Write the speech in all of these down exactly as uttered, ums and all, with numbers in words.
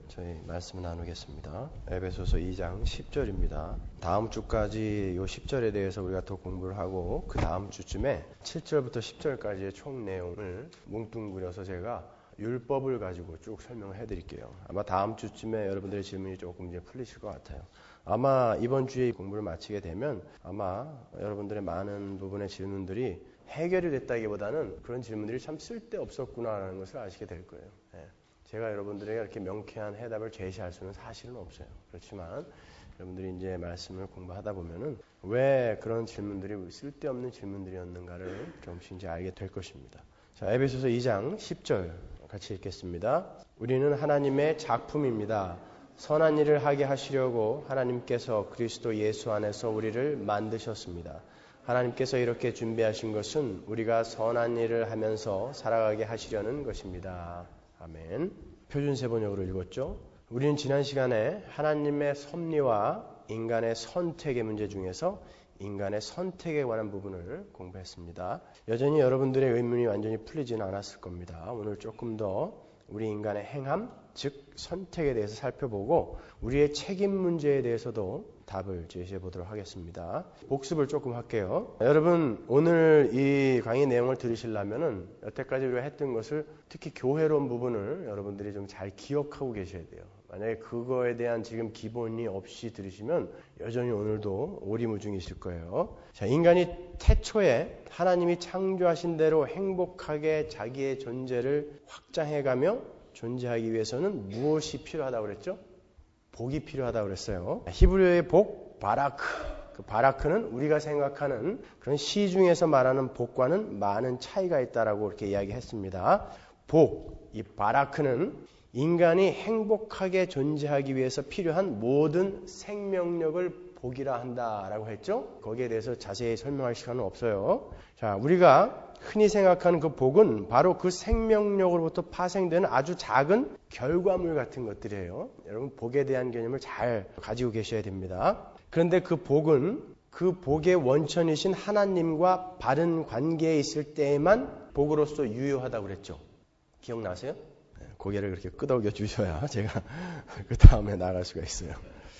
저희 말씀 나누겠습니다. 에베소서 이 장 십 절입니다. 다음 주까지 이 십 절에 대해서 우리가 더 공부를 하고 그 다음 주쯤에 칠 절부터 십 절까지의 총 내용을 뭉뚱그려서 제가 율법을 가지고 쭉 설명을 해드릴게요. 아마 다음 주쯤에 여러분들의 질문이 조금 이제 풀리실 것 같아요. 아마 이번 주에 공부를 마치게 되면 아마 여러분들의 많은 부분의 질문들이 해결이 됐다기보다는 그런 질문들이 참 쓸데없었구나라는 것을 아시게 될 거예요. 네. 제가 여러분들에게 이렇게 명쾌한 해답을 제시할 수는 사실은 없어요. 그렇지만 여러분들이 이제 말씀을 공부하다 보면은 왜 그런 질문들이 쓸데없는 질문들이었는가를 조금씩 이제 알게 될 것입니다. 자, 에베소서 이 장 십 절 같이 읽겠습니다. 우리는 하나님의 작품입니다. 선한 일을 하게 하시려고 하나님께서 그리스도 예수 안에서 우리를 만드셨습니다. 하나님께서 이렇게 준비하신 것은 우리가 선한 일을 하면서 살아가게 하시려는 것입니다. 아멘. 표준세 번역으로 읽었죠. 우리는 지난 시간에 하나님의 섭리와 인간의 선택의 문제 중에서 인간의 선택에 관한 부분을 공부했습니다. 여전히 여러분들의 의문이 완전히 풀리지는 않았을 겁니다. 오늘 조금 더 우리 인간의 행함, 즉 선택에 대해서 살펴보고 우리의 책임 문제에 대해서도 답을 제시해 보도록 하겠습니다. 복습을 조금 할게요. 여러분 오늘 이 강의 내용을 들으시려면은 여태까지 우리가 했던 것을 특히 교회론 부분을 여러분들이 좀 잘 기억하고 계셔야 돼요. 만약에 그거에 대한 지금 기본이 없이 들으시면 여전히 오늘도 오리무중이실 거예요. 자, 인간이 태초에 하나님이 창조하신 대로 행복하게 자기의 존재를 확장해가며 존재하기 위해서는 무엇이 필요하다고 그랬죠? 복이 필요하다고 그랬어요. 히브리어의 복, 바라크. 그 바라크는 우리가 생각하는 그런 시중에서 말하는 복과는 많은 차이가 있다라고 이렇게 이야기했습니다. 복, 이 바라크는 인간이 행복하게 존재하기 위해서 필요한 모든 생명력을 복이라 한다라고 했죠. 거기에 대해서 자세히 설명할 시간은 없어요. 자, 우리가 흔히 생각하는 그 복은 바로 그 생명력으로부터 파생되는 아주 작은 결과물 같은 것들이에요. 여러분 복에 대한 개념을 잘 가지고 계셔야 됩니다. 그런데 그 복은 그 복의 원천이신 하나님과 바른 관계에 있을 때에만 복으로서 유효하다고 그랬죠. 기억나세요? 고개를 그렇게 끄덕여 주셔야 제가 그 다음에 나갈 수가 있어요.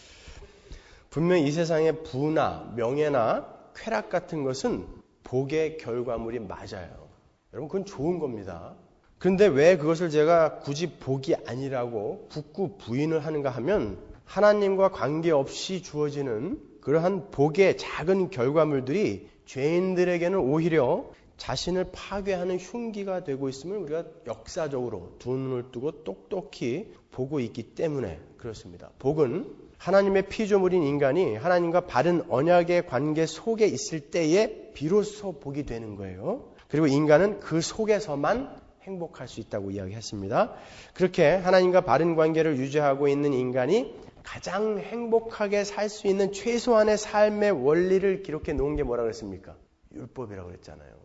분명히 이 세상의 부나 명예나 쾌락 같은 것은 복의 결과물이 맞아요. 여러분 그건 좋은 겁니다. 그런데 왜 그것을 제가 굳이 복이 아니라고 굳고 부인을 하는가 하면 하나님과 관계없이 주어지는 그러한 복의 작은 결과물들이 죄인들에게는 오히려 자신을 파괴하는 흉기가 되고 있음을 우리가 역사적으로 두 눈을 뜨고 똑똑히 보고 있기 때문에 그렇습니다. 복은 하나님의 피조물인 인간이 하나님과 바른 언약의 관계 속에 있을 때에 비로소 복이 되는 거예요. 그리고 인간은 그 속에서만 행복할 수 있다고 이야기했습니다. 그렇게 하나님과 바른 관계를 유지하고 있는 인간이 가장 행복하게 살 수 있는 최소한의 삶의 원리를 기록해 놓은 게 뭐라고 했습니까? 율법이라고 그랬잖아요.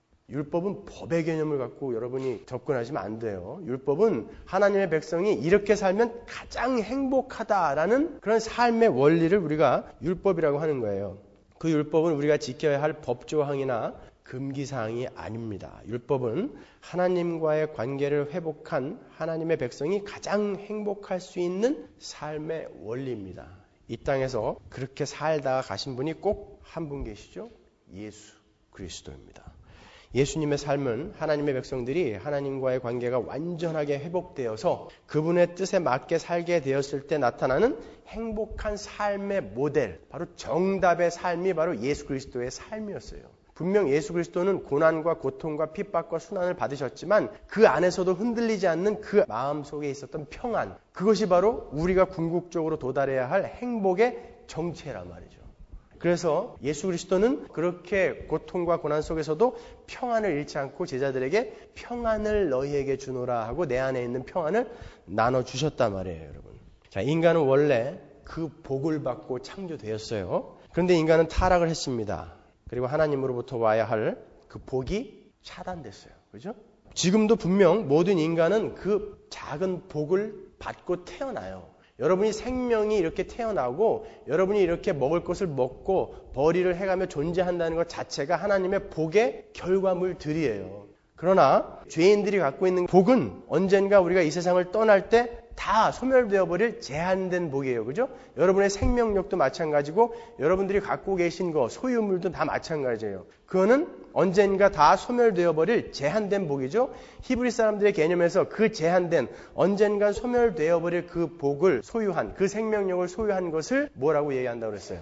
율법은 법의 개념을 갖고 여러분이 접근하시면 안 돼요. 율법은 하나님의 백성이 이렇게 살면 가장 행복하다라는 그런 삶의 원리를 우리가 율법이라고 하는 거예요. 그 율법은 우리가 지켜야 할 법조항이나 금기사항이 아닙니다. 율법은 하나님과의 관계를 회복한 하나님의 백성이 가장 행복할 수 있는 삶의 원리입니다. 이 땅에서 그렇게 살다가 가신 분이 꼭 한 분 계시죠? 예수 그리스도입니다. 예수님의 삶은 하나님의 백성들이 하나님과의 관계가 완전하게 회복되어서 그분의 뜻에 맞게 살게 되었을 때 나타나는 행복한 삶의 모델, 바로 정답의 삶이 바로 예수 그리스도의 삶이었어요. 분명 예수 그리스도는 고난과 고통과 핍박과 순환을 받으셨지만 그 안에서도 흔들리지 않는 그 마음속에 있었던 평안, 그것이 바로 우리가 궁극적으로 도달해야 할 행복의 정체란 말이죠. 그래서 예수 그리스도는 그렇게 고통과 고난 속에서도 평안을 잃지 않고 제자들에게 평안을 너희에게 주노라 하고 내 안에 있는 평안을 나눠주셨단 말이에요, 여러분. 자, 인간은 원래 그 복을 받고 창조되었어요. 그런데 인간은 타락을 했습니다. 그리고 하나님으로부터 와야 할 그 복이 차단됐어요. 그죠? 지금도 분명 모든 인간은 그 작은 복을 받고 태어나요. 여러분이 생명이 이렇게 태어나고 여러분이 이렇게 먹을 것을 먹고 벌이를 해가며 존재한다는 것 자체가 하나님의 복의 결과물들이에요. 그러나 죄인들이 갖고 있는 복은 언젠가 우리가 이 세상을 떠날 때 다 소멸되어 버릴 제한된 복이에요. 그죠? 여러분의 생명력도 마찬가지고 여러분들이 갖고 계신 거, 소유물도 다 마찬가지예요. 그거는 언젠가 다 소멸되어 버릴 제한된 복이죠. 히브리 사람들의 개념에서 그 제한된 언젠가 소멸되어 버릴 그 복을 소유한, 그 생명력을 소유한 것을 뭐라고 얘기한다고 그랬어요?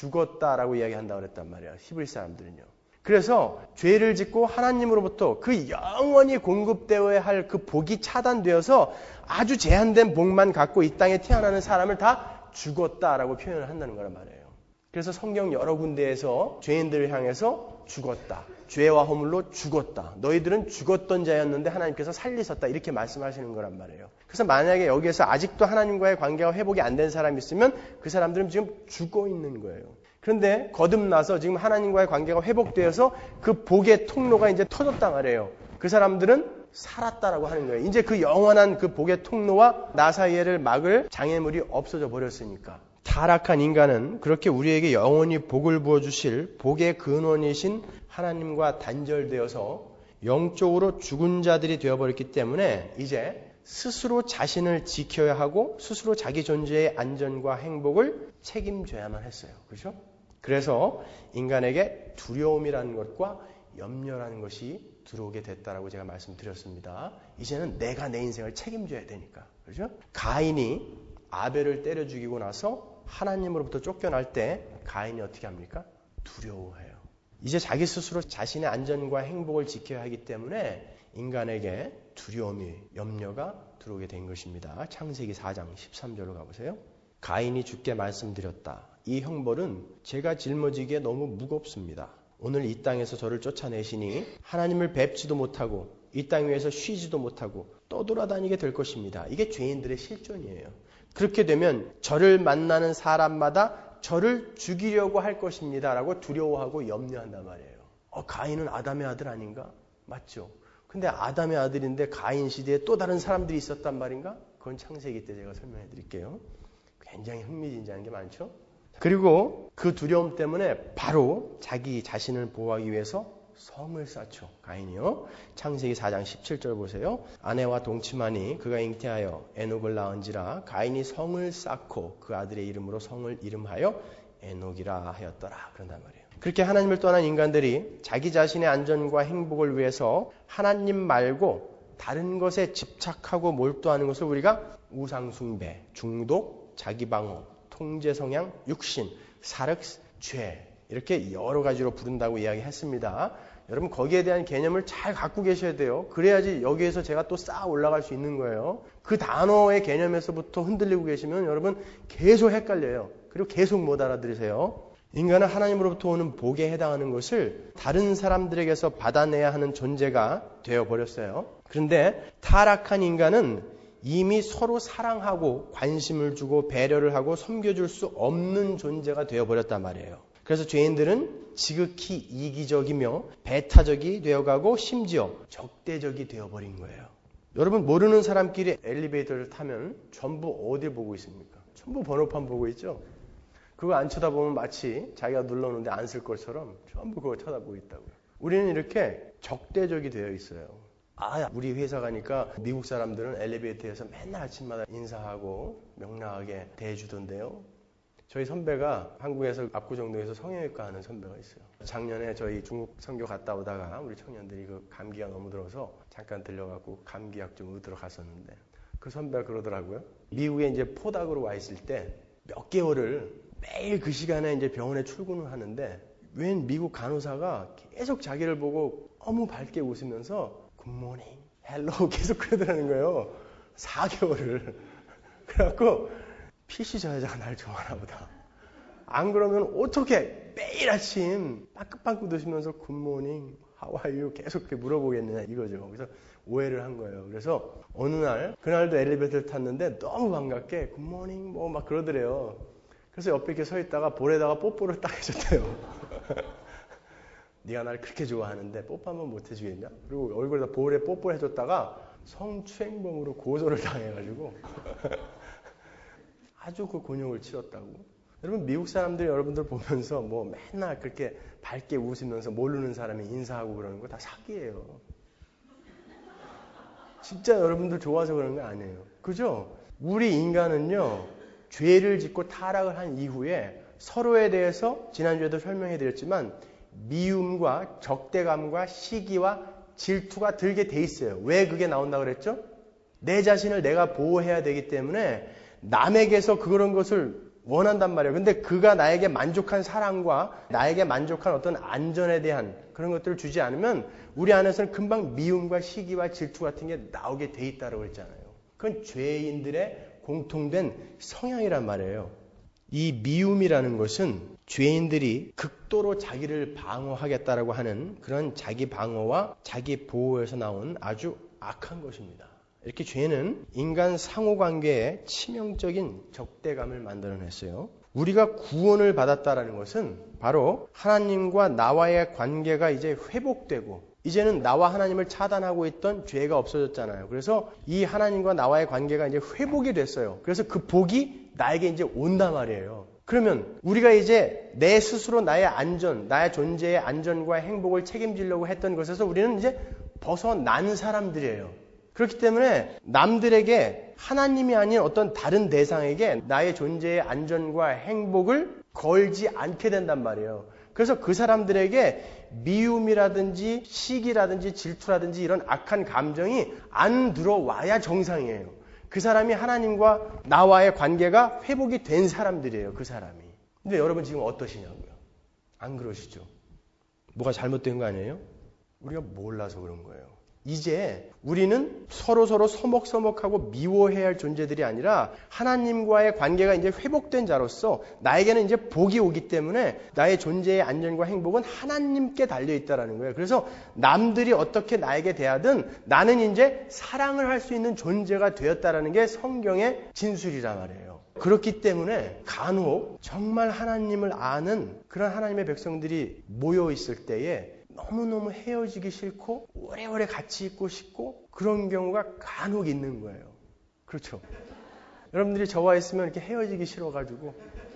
죽었다라고 이야기한다고 그랬단 말이에요. 히브리 사람들은요. 그래서 죄를 짓고 하나님으로부터 그 영원히 공급되어야 할 그 복이 차단되어서 아주 제한된 복만 갖고 이 땅에 태어나는 사람을 다 죽었다라고 표현을 한다는 거란 말이에요. 그래서 성경 여러 군데에서 죄인들을 향해서 죽었다. 죄와 허물로 죽었다. 너희들은 죽었던 자였는데 하나님께서 살리셨다. 이렇게 말씀하시는 거란 말이에요. 그래서 만약에 여기에서 아직도 하나님과의 관계가 회복이 안 된 사람이 있으면 그 사람들은 지금 죽어 있는 거예요. 그런데 거듭나서 지금 하나님과의 관계가 회복되어서 그 복의 통로가 이제 터졌단 말이에요. 그 사람들은 살았다라고 하는 거예요. 이제 그 영원한 그 복의 통로와 나 사이를 막을 장애물이 없어져 버렸으니까. 타락한 인간은 그렇게 우리에게 영원히 복을 부어주실 복의 근원이신 하나님과 단절되어서 영적으로 죽은 자들이 되어버렸기 때문에 이제 스스로 자신을 지켜야 하고 스스로 자기 존재의 안전과 행복을 책임져야만 했어요. 그렇죠? 그래서 인간에게 두려움이라는 것과 염려라는 것이 들어오게 됐다라고 제가 말씀드렸습니다. 이제는 내가 내 인생을 책임져야 되니까. 그렇죠? 가인이 아벨을 때려 죽이고 나서 하나님으로부터 쫓겨날 때 가인이 어떻게 합니까? 두려워해요. 이제 자기 스스로 자신의 안전과 행복을 지켜야 하기 때문에 인간에게 두려움이, 염려가 들어오게 된 것입니다. 창세기 사 장 십삼 절로 가보세요. 가인이 주께 말씀드렸다. 이 형벌은 제가 짊어지기에 너무 무겁습니다. 오늘 이 땅에서 저를 쫓아내시니 하나님을 뵙지도 못하고 이 땅 위에서 쉬지도 못하고 떠돌아다니게 될 것입니다. 이게 죄인들의 실존이에요. 그렇게 되면 저를 만나는 사람마다 저를 죽이려고 할 것입니다. 라고 두려워하고 염려한단 말이에요. 어, 가인은 아담의 아들 아닌가? 맞죠? 근데 아담의 아들인데 가인 시대에 또 다른 사람들이 있었단 말인가? 그건 창세기 때 제가 설명해 드릴게요. 굉장히 흥미진진한 게 많죠? 그리고 그 두려움 때문에 바로 자기 자신을 보호하기 위해서 성을 쌓죠. 가인이요. 창세기 사 장 십칠 절 보세요. 아내와 동침하니 그가 잉태하여 에녹을 낳은지라 가인이 성을 쌓고 그 아들의 이름으로 성을 이름하여 에녹이라 하였더라. 그런단 말이에요. 그렇게 하나님을 떠난 인간들이 자기 자신의 안전과 행복을 위해서 하나님 말고 다른 것에 집착하고 몰두하는 것을 우리가 우상숭배, 중독, 자기방어, 통제성향, 육신, 사륵, 죄 이렇게 여러 가지로 부른다고 이야기했습니다. 여러분 거기에 대한 개념을 잘 갖고 계셔야 돼요. 그래야지 여기에서 제가 또 쌓아 올라갈 수 있는 거예요. 그 단어의 개념에서부터 흔들리고 계시면 여러분 계속 헷갈려요. 그리고 계속 못 알아들으세요. 인간은 하나님으로부터 오는 복에 해당하는 것을 다른 사람들에게서 받아내야 하는 존재가 되어버렸어요. 그런데 타락한 인간은 이미 서로 사랑하고 관심을 주고 배려를 하고 섬겨줄 수 없는 존재가 되어버렸단 말이에요. 그래서 죄인들은 지극히 이기적이며 배타적이 되어가고 심지어 적대적이 되어버린 거예요. 여러분 모르는 사람끼리 엘리베이터를 타면 전부 어디 보고 있습니까? 전부 번호판 보고 있죠? 그거 안 쳐다보면 마치 자기가 눌렀는데 안 쓸 것처럼 전부 그거 쳐다보고 있다고요. 우리는 이렇게 적대적이 되어 있어요. 아, 우리 회사 가니까 미국 사람들은 엘리베이터에서 맨날 아침마다 인사하고 명랑하게 대해주던데요. 저희 선배가 한국에서 압구정동에서 성형외과 하는 선배가 있어요. 작년에 저희 중국 선교 갔다 오다가 우리 청년들이 그 감기가 너무 들어서 잠깐 들려갖고 감기약 좀 얻으러 갔었는데 그 선배가 그러더라고요. 미국에 이제 포닥으로 와 있을 때 몇 개월을 매일 그 시간에 이제 병원에 출근을 하는데 웬 미국 간호사가 계속 자기를 보고 너무 밝게 웃으면서 굿모닝, 헬로 계속 그러더라는 거예요. 사 개월을. 그래갖고 피씨 저 여자가 날 좋아하나 보다. 안 그러면 어떻게 매일 아침 빠끗빠끗 웃으면서 굿모닝, how are you 계속 그렇게 물어보겠느냐 이거죠. 그래서 오해를 한 거예요. 그래서 어느 날 그날도 엘리베이터를 탔는데 너무 반갑게 굿모닝 뭐 막 그러더래요. 그래서 옆에 이렇게 서 있다가 볼에다가 뽀뽀를 딱 해줬대요. 네가 날 그렇게 좋아하는데 뽀뽀 한번 못 해주겠냐? 그리고 얼굴에다 볼에 뽀뽀를 해줬다가 성추행범으로 고소를 당해가지고 아주 그 곤욕을 치렀다고. 여러분 미국 사람들이 여러분들 보면서 뭐 맨날 그렇게 밝게 웃으면서 모르는 사람이 인사하고 그러는 거 다 사기예요. 진짜 여러분들 좋아서 그러는 거 아니에요. 그죠? 우리 인간은요, 죄를 짓고 타락을 한 이후에 서로에 대해서 지난주에도 설명해 드렸지만 미움과 적대감과 시기와 질투가 들게 돼 있어요. 왜 그게 나온다고 그랬죠? 내 자신을 내가 보호해야 되기 때문에 남에게서 그런 것을 원한단 말이에요. 근데 그가 나에게 만족한 사랑과 나에게 만족한 어떤 안전에 대한 그런 것들을 주지 않으면 우리 안에서는 금방 미움과 시기와 질투 같은 게 나오게 돼 있다고 했잖아요. 그건 죄인들의 공통된 성향이란 말이에요. 이 미움이라는 것은 죄인들이 극도로 자기를 방어하겠다라고 하는 그런 자기 방어와 자기 보호에서 나온 아주 악한 것입니다. 이렇게 죄는 인간 상호관계에 치명적인 적대감을 만들어냈어요. 우리가 구원을 받았다라는 것은 바로 하나님과 나와의 관계가 이제 회복되고 이제는 나와 하나님을 차단하고 있던 죄가 없어졌잖아요. 그래서 이 하나님과 나와의 관계가 이제 회복이 됐어요. 그래서 그 복이 나에게 이제 온단 말이에요. 그러면 우리가 이제 내 스스로 나의 안전, 나의 존재의 안전과 행복을 책임지려고 했던 것에서 우리는 이제 벗어난 사람들이에요. 그렇기 때문에 남들에게 하나님이 아닌 어떤 다른 대상에게 나의 존재의 안전과 행복을 걸지 않게 된단 말이에요. 그래서 그 사람들에게 미움이라든지 시기라든지 질투라든지 이런 악한 감정이 안 들어와야 정상이에요. 그 사람이 하나님과 나와의 관계가 회복이 된 사람들이에요. 그 사람이. 근데 여러분 지금 어떠시냐고요? 안 그러시죠? 뭐가 잘못된 거 아니에요? 우리가 몰라서 그런 거예요. 이제 우리는 서로서로 서먹서먹하고 미워해야 할 존재들이 아니라 하나님과의 관계가 이제 회복된 자로서 나에게는 이제 복이 오기 때문에 나의 존재의 안전과 행복은 하나님께 달려있다는 거예요. 그래서 남들이 어떻게 나에게 대하든 나는 이제 사랑을 할 수 있는 존재가 되었다는 게 성경의 진술이란 말이에요. 그렇기 때문에 간혹 정말 하나님을 아는 그런 하나님의 백성들이 모여 있을 때에 너무너무 헤어지기 싫고 오래오래 같이 있고 싶고 그런 경우가 간혹 있는 거예요. 그렇죠? 여러분들이 저와 있으면 이렇게 헤어지기 싫어가지고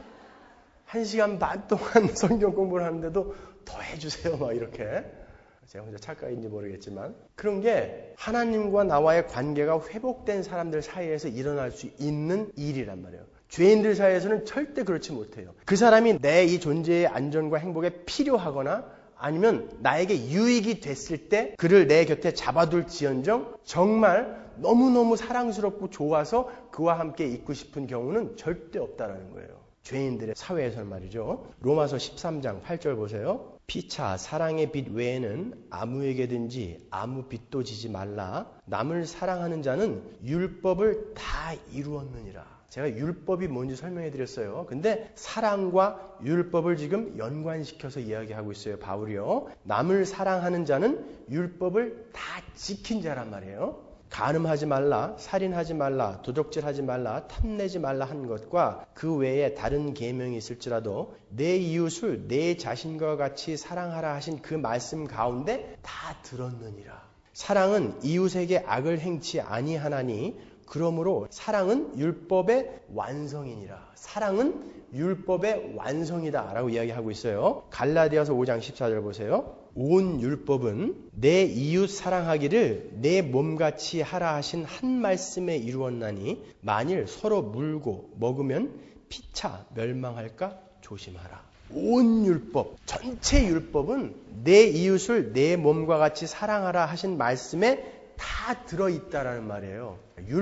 한 시간 반 동안 성경 공부를 하는데도 더 해주세요 막 이렇게. 제가 혼자 착각인지 모르겠지만 그런 게 하나님과 나와의 관계가 회복된 사람들 사이에서 일어날 수 있는 일이란 말이에요. 죄인들 사이에서는 절대 그렇지 못해요. 그 사람이 내 이 존재의 안전과 행복에 필요하거나 아니면 나에게 유익이 됐을 때 그를 내 곁에 잡아둘 지언정 정말 너무너무 사랑스럽고 좋아서 그와 함께 있고 싶은 경우는 절대 없다는 거예요. 죄인들의 사회에서는 말이죠. 로마서 십삼 장 팔 절 보세요. 피차 사랑의 빛 외에는 아무에게든지 아무 빛도 지지 말라. 남을 사랑하는 자는 율법을 다 이루었느니라. 제가 율법이 뭔지 설명해 드렸어요. 근데 사랑과 율법을 지금 연관시켜서 이야기하고 있어요. 바울이요. 남을 사랑하는 자는 율법을 다 지킨 자란 말이에요. 간음하지 말라, 살인하지 말라, 도적질하지 말라, 탐내지 말라 한 것과 그 외에 다른 계명이 있을지라도 내 이웃을 내 자신과 같이 사랑하라 하신 그 말씀 가운데 다 들었느니라. 사랑은 이웃에게 악을 행치 아니하나니 그러므로 사랑은 율법의 완성이니라. 사랑은 율법의 완성이다 라고 이야기하고 있어요. 갈라디아서 오 장 십사 절 보세요. 온 율법은 내 이웃 사랑하기를 내 몸같이 하라 하신 한 말씀에 이루었나니 만일 서로 물고 먹으면 피차 멸망할까 조심하라. 온 율법, 전체 율법은 내 이웃을 내 몸과 같이 사랑하라 하신 말씀에 다 들어있다라는 말이에요.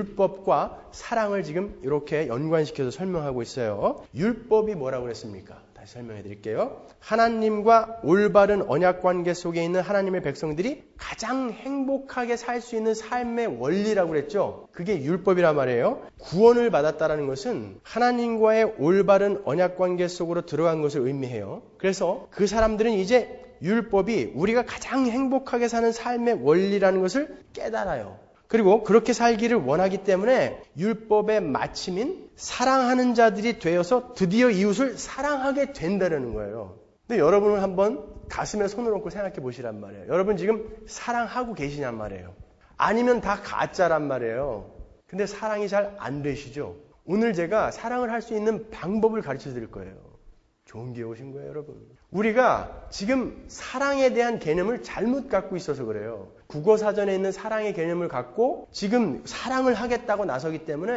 율법과 사랑을 지금 이렇게 연관시켜서 설명하고 있어요. 율법이 뭐라고 그랬습니까? 다시 설명해 드릴게요. 하나님과 올바른 언약관계 속에 있는 하나님의 백성들이 가장 행복하게 살 수 있는 삶의 원리라고 그랬죠. 그게 율법이란 말이에요. 구원을 받았다는 것은 하나님과의 올바른 언약관계 속으로 들어간 것을 의미해요. 그래서 그 사람들은 이제 율법이 우리가 가장 행복하게 사는 삶의 원리라는 것을 깨달아요. 그리고 그렇게 살기를 원하기 때문에 율법의 마침인 사랑하는 자들이 되어서 드디어 이웃을 사랑하게 된다는 거예요. 근데 여러분은 한번 가슴에 손을 얹고 생각해 보시란 말이에요. 여러분 지금 사랑하고 계시냔 말이에요. 아니면 다 가짜란 말이에요. 근데 사랑이 잘 안 되시죠? 오늘 제가 사랑을 할 수 있는 방법을 가르쳐 드릴 거예요. 좋은 기회 오신 거예요, 여러분. 우리가 지금 사랑에 대한 개념을 잘못 갖고 있어서 그래요. 국어사전에 있는 사랑의 개념을 갖고 지금 사랑을 하겠다고 나서기 때문에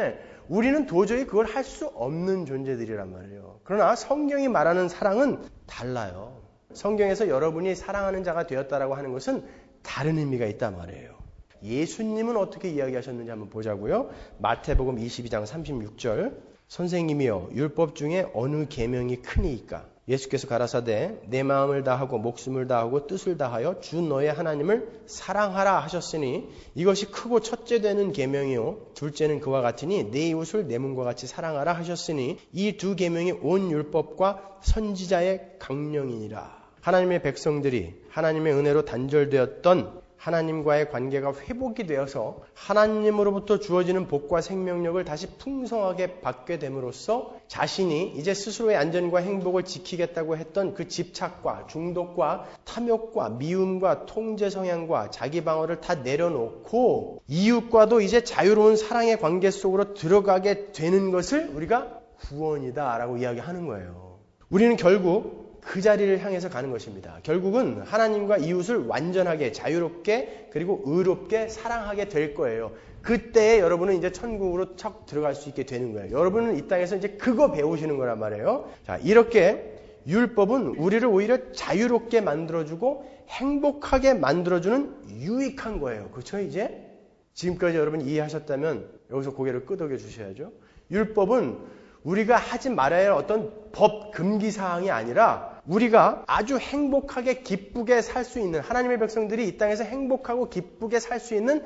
우리는 도저히 그걸 할 수 없는 존재들이란 말이에요. 그러나 성경이 말하는 사랑은 달라요. 성경에서 여러분이 사랑하는 자가 되었다라고 하는 것은 다른 의미가 있단 말이에요. 예수님은 어떻게 이야기하셨는지 한번 보자고요. 마태복음 이십이 장 삼십육 절. 선생님이여 율법 중에 어느 계명이 크니이까? 예수께서 가라사대 내 마음을 다하고 목숨을 다하고 뜻을 다하여 주 너의 하나님을 사랑하라 하셨으니 이것이 크고 첫째 되는 계명이요 둘째는 그와 같으니 내 이웃을 내 몸과 같이 사랑하라 하셨으니 이 두 계명이 온 율법과 선지자의 강령이니라. 하나님의 백성들이 하나님의 은혜로 단절되었던 하나님과의 관계가 회복이 되어서 하나님으로부터 주어지는 복과 생명력을 다시 풍성하게 받게 됨으로써 자신이 이제 스스로의 안전과 행복을 지키겠다고 했던 그 집착과 중독과 탐욕과 미움과 통제 성향과 자기 방어를 다 내려놓고 이웃과도 이제 자유로운 사랑의 관계 속으로 들어가게 되는 것을 우리가 구원이다라고 이야기하는 거예요. 우리는 결국 그 자리를 향해서 가는 것입니다. 결국은 하나님과 이웃을 완전하게 자유롭게 그리고 의롭게 사랑하게 될 거예요. 그때 여러분은 이제 천국으로 척 들어갈 수 있게 되는 거예요. 여러분은 이 땅에서 이제 그거 배우시는 거란 말이에요. 자, 이렇게 율법은 우리를 오히려 자유롭게 만들어주고 행복하게 만들어주는 유익한 거예요. 그렇죠? 이제 지금까지 여러분 이해하셨다면 여기서 고개를 끄덕여 주셔야죠. 율법은 우리가 하지 말아야 할 어떤 법 금기 사항이 아니라 우리가 아주 행복하게 기쁘게 살 수 있는 하나님의 백성들이 이 땅에서 행복하고 기쁘게 살 수 있는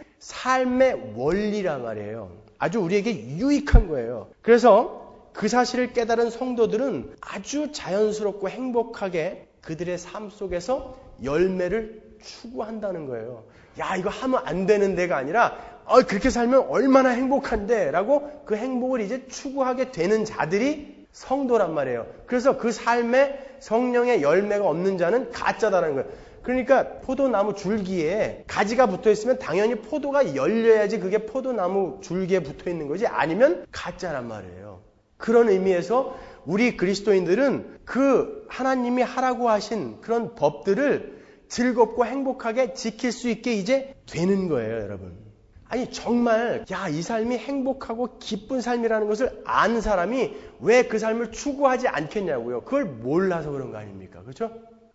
삶의 원리란 말이에요. 아주 우리에게 유익한 거예요. 그래서 그 사실을 깨달은 성도들은 아주 자연스럽고 행복하게 그들의 삶 속에서 열매를 추구한다는 거예요. 야, 이거 하면 안 되는 데가 아니라 어, 그렇게 살면 얼마나 행복한데 라고 그 행복을 이제 추구하게 되는 자들이 성도란 말이에요. 그래서 그 삶에 성령의 열매가 없는 자는 가짜다라는 거예요. 그러니까 포도나무 줄기에 가지가 붙어 있으면 당연히 포도가 열려야지 그게 포도나무 줄기에 붙어 있는 거지 아니면 가짜란 말이에요. 그런 의미에서 우리 그리스도인들은 그 하나님이 하라고 하신 그런 법들을 즐겁고 행복하게 지킬 수 있게 이제 되는 거예요, 여러분. 아니 정말 야, 이 삶이 행복하고 기쁜 삶이라는 것을 아는 사람이 왜 그 삶을 추구하지 않겠냐고요. 그걸 몰라서 그런 거 아닙니까? 그렇죠?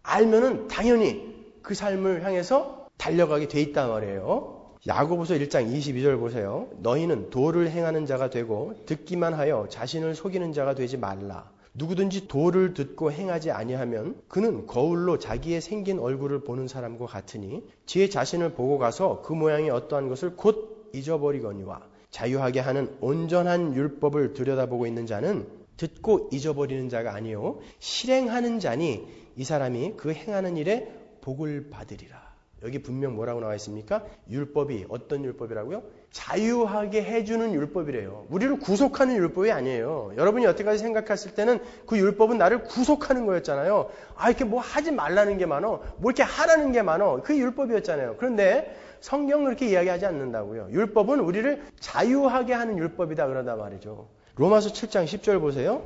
알면은 당연히 그 삶을 향해서 달려가게 돼 있단 말이에요. 야고보서 일 장 이십이 절 보세요. 너희는 도를 행하는 자가 되고 듣기만 하여 자신을 속이는 자가 되지 말라. 누구든지 도를 듣고 행하지 아니하면 그는 거울로 자기의 생긴 얼굴을 보는 사람과 같으니 제 자신을 보고 가서 그 모양이 어떠한 것을 곧 잊어버리거니와 자유하게 하는 온전한 율법을 들여다보고 있는 자는 듣고 잊어버리는 자가 아니요 실행하는 자니 이 사람이 그 행하는 일에 복을 받으리라. 여기 분명 뭐라고 나와 있습니까? 율법이 어떤 율법이라고요? 자유하게 해주는 율법이래요. 우리를 구속하는 율법이 아니에요. 여러분이 여태까지 생각했을 때는 그 율법은 나를 구속하는 거였잖아요. 아, 이렇게 뭐 하지 말라는 게 많어. 뭐 이렇게 하라는 게 많어. 그게 율법이었잖아요. 그런데 성경은 그렇게 이야기하지 않는다고요. 율법은 우리를 자유하게 하는 율법이다 그러다 말이죠. 로마서 칠 장 십 절 보세요.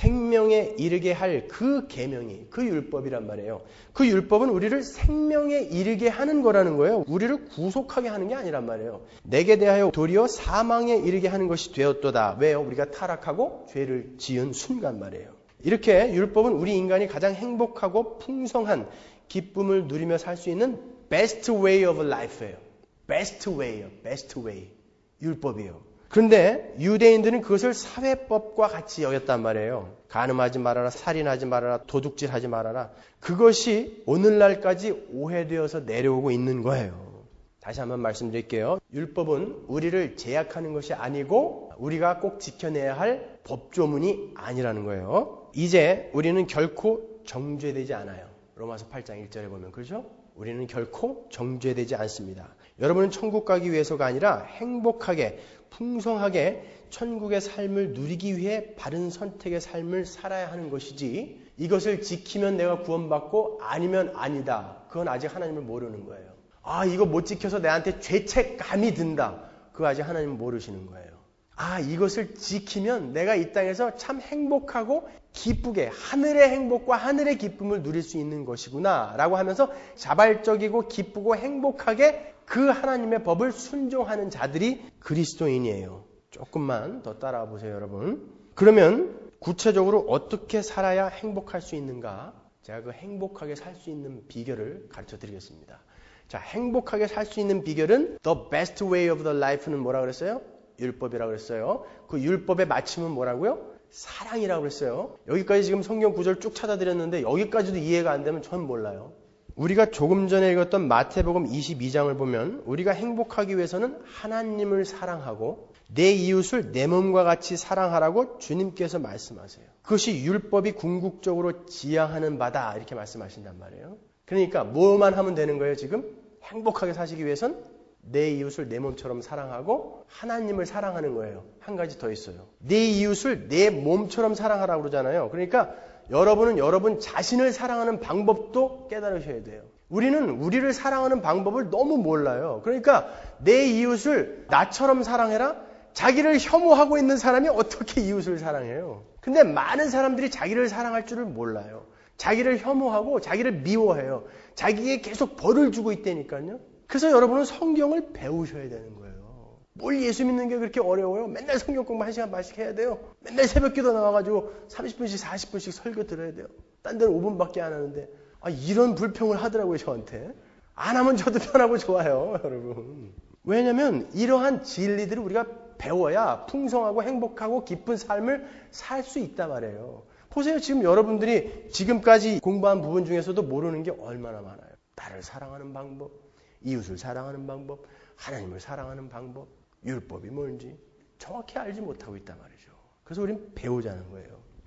생명에 이르게 할 그 계명이 그 율법이란 말이에요. 그 율법은 우리를 생명에 이르게 하는 거라는 거예요. 우리를 구속하게 하는 게 아니란 말이에요. 내게 대하여 도리어 사망에 이르게 하는 것이 되었도다. 왜요? 우리가 타락하고 죄를 지은 순간 말이에요. 이렇게 율법은 우리 인간이 가장 행복하고 풍성한 기쁨을 누리며 살 수 있는 best way of life예요. best way요. best way. 율법이에요. 그런데 유대인들은 그것을 사회법과 같이 여겼단 말이에요. 간음하지 말아라, 살인하지 말아라, 도둑질하지 말아라. 그것이 오늘날까지 오해되어서 내려오고 있는 거예요. 다시 한번 말씀드릴게요. 율법은 우리를 제약하는 것이 아니고 우리가 꼭 지켜내야 할 법조문이 아니라는 거예요. 이제 우리는 결코 정죄되지 않아요. 로마서 팔 장 일 절에 보면 그렇죠? 우리는 결코 정죄되지 않습니다. 여러분은 천국 가기 위해서가 아니라 행복하게 풍성하게 천국의 삶을 누리기 위해 바른 선택의 삶을 살아야 하는 것이지 이것을 지키면 내가 구원받고 아니면 아니다. 그건 아직 하나님을 모르는 거예요. 아, 이거 못 지켜서 내한테 죄책감이 든다. 그거 아직 하나님은 모르시는 거예요. 아, 이것을 지키면 내가 이 땅에서 참 행복하고 기쁘게 하늘의 행복과 하늘의 기쁨을 누릴 수 있는 것이구나 라고 하면서 자발적이고 기쁘고 행복하게 그 하나님의 법을 순종하는 자들이 그리스도인이에요. 조금만 더 따라와 보세요, 여러분. 그러면 구체적으로 어떻게 살아야 행복할 수 있는가? 제가 그 행복하게 살 수 있는 비결을 가르쳐 드리겠습니다. 자, 행복하게 살 수 있는 비결은 The best way of the life는 뭐라 그랬어요? 율법이라고 그랬어요. 그 율법의 마침은 뭐라고요? 사랑이라고 그랬어요. 여기까지 지금 성경 구절 쭉 찾아드렸는데 여기까지도 이해가 안 되면 전 몰라요. 우리가 조금 전에 읽었던 마태복음 이십이 장을 보면 우리가 행복하기 위해서는 하나님을 사랑하고 내 이웃을 내 몸과 같이 사랑하라고 주님께서 말씀하세요. 그것이 율법이 궁극적으로 지향하는 바다 이렇게 말씀하신단 말이에요. 그러니까 뭐만 하면 되는 거예요 지금? 행복하게 사시기 위해선 내 이웃을 내 몸처럼 사랑하고 하나님을 사랑하는 거예요. 한 가지 더 있어요. 내 이웃을 내 몸처럼 사랑하라고 그러잖아요. 그러니까 여러분은 여러분 자신을 사랑하는 방법도 깨달으셔야 돼요. 우리는 우리를 사랑하는 방법을 너무 몰라요. 그러니까 내 이웃을 나처럼 사랑해라? 자기를 혐오하고 있는 사람이 어떻게 이웃을 사랑해요? 근데 많은 사람들이 자기를 사랑할 줄을 몰라요. 자기를 혐오하고 자기를 미워해요. 자기에게 계속 벌을 주고 있다니까요. 그래서 여러분은 성경을 배우셔야 되는 거예요. 뭘 예수 믿는 게 그렇게 어려워요? 맨날 성경 공부 한 시간 반씩 해야 돼요. 맨날 새벽 기도 나와가지고 삼십 분씩 사십 분씩 설교 들어야 돼요. 딴 데는 오 분밖에 안 하는데 아, 이런 불평을 하더라고요 저한테. 안 하면 저도 편하고 좋아요 여러분. 왜냐하면 이러한 진리들을 우리가 배워야 풍성하고 행복하고 기쁜 삶을 살 수 있단 말이에요. 보세요. 지금 여러분들이 지금까지 공부한 부분 중에서도 모르는 게 얼마나 많아요. 나를 사랑하는 방법, 이웃을 사랑하는 방법, 하나님을 사랑하는 방법, 율법이 뭔지 정확히 알지 못하고 있단 말이죠. 그래서 우린 배우자는 거예요.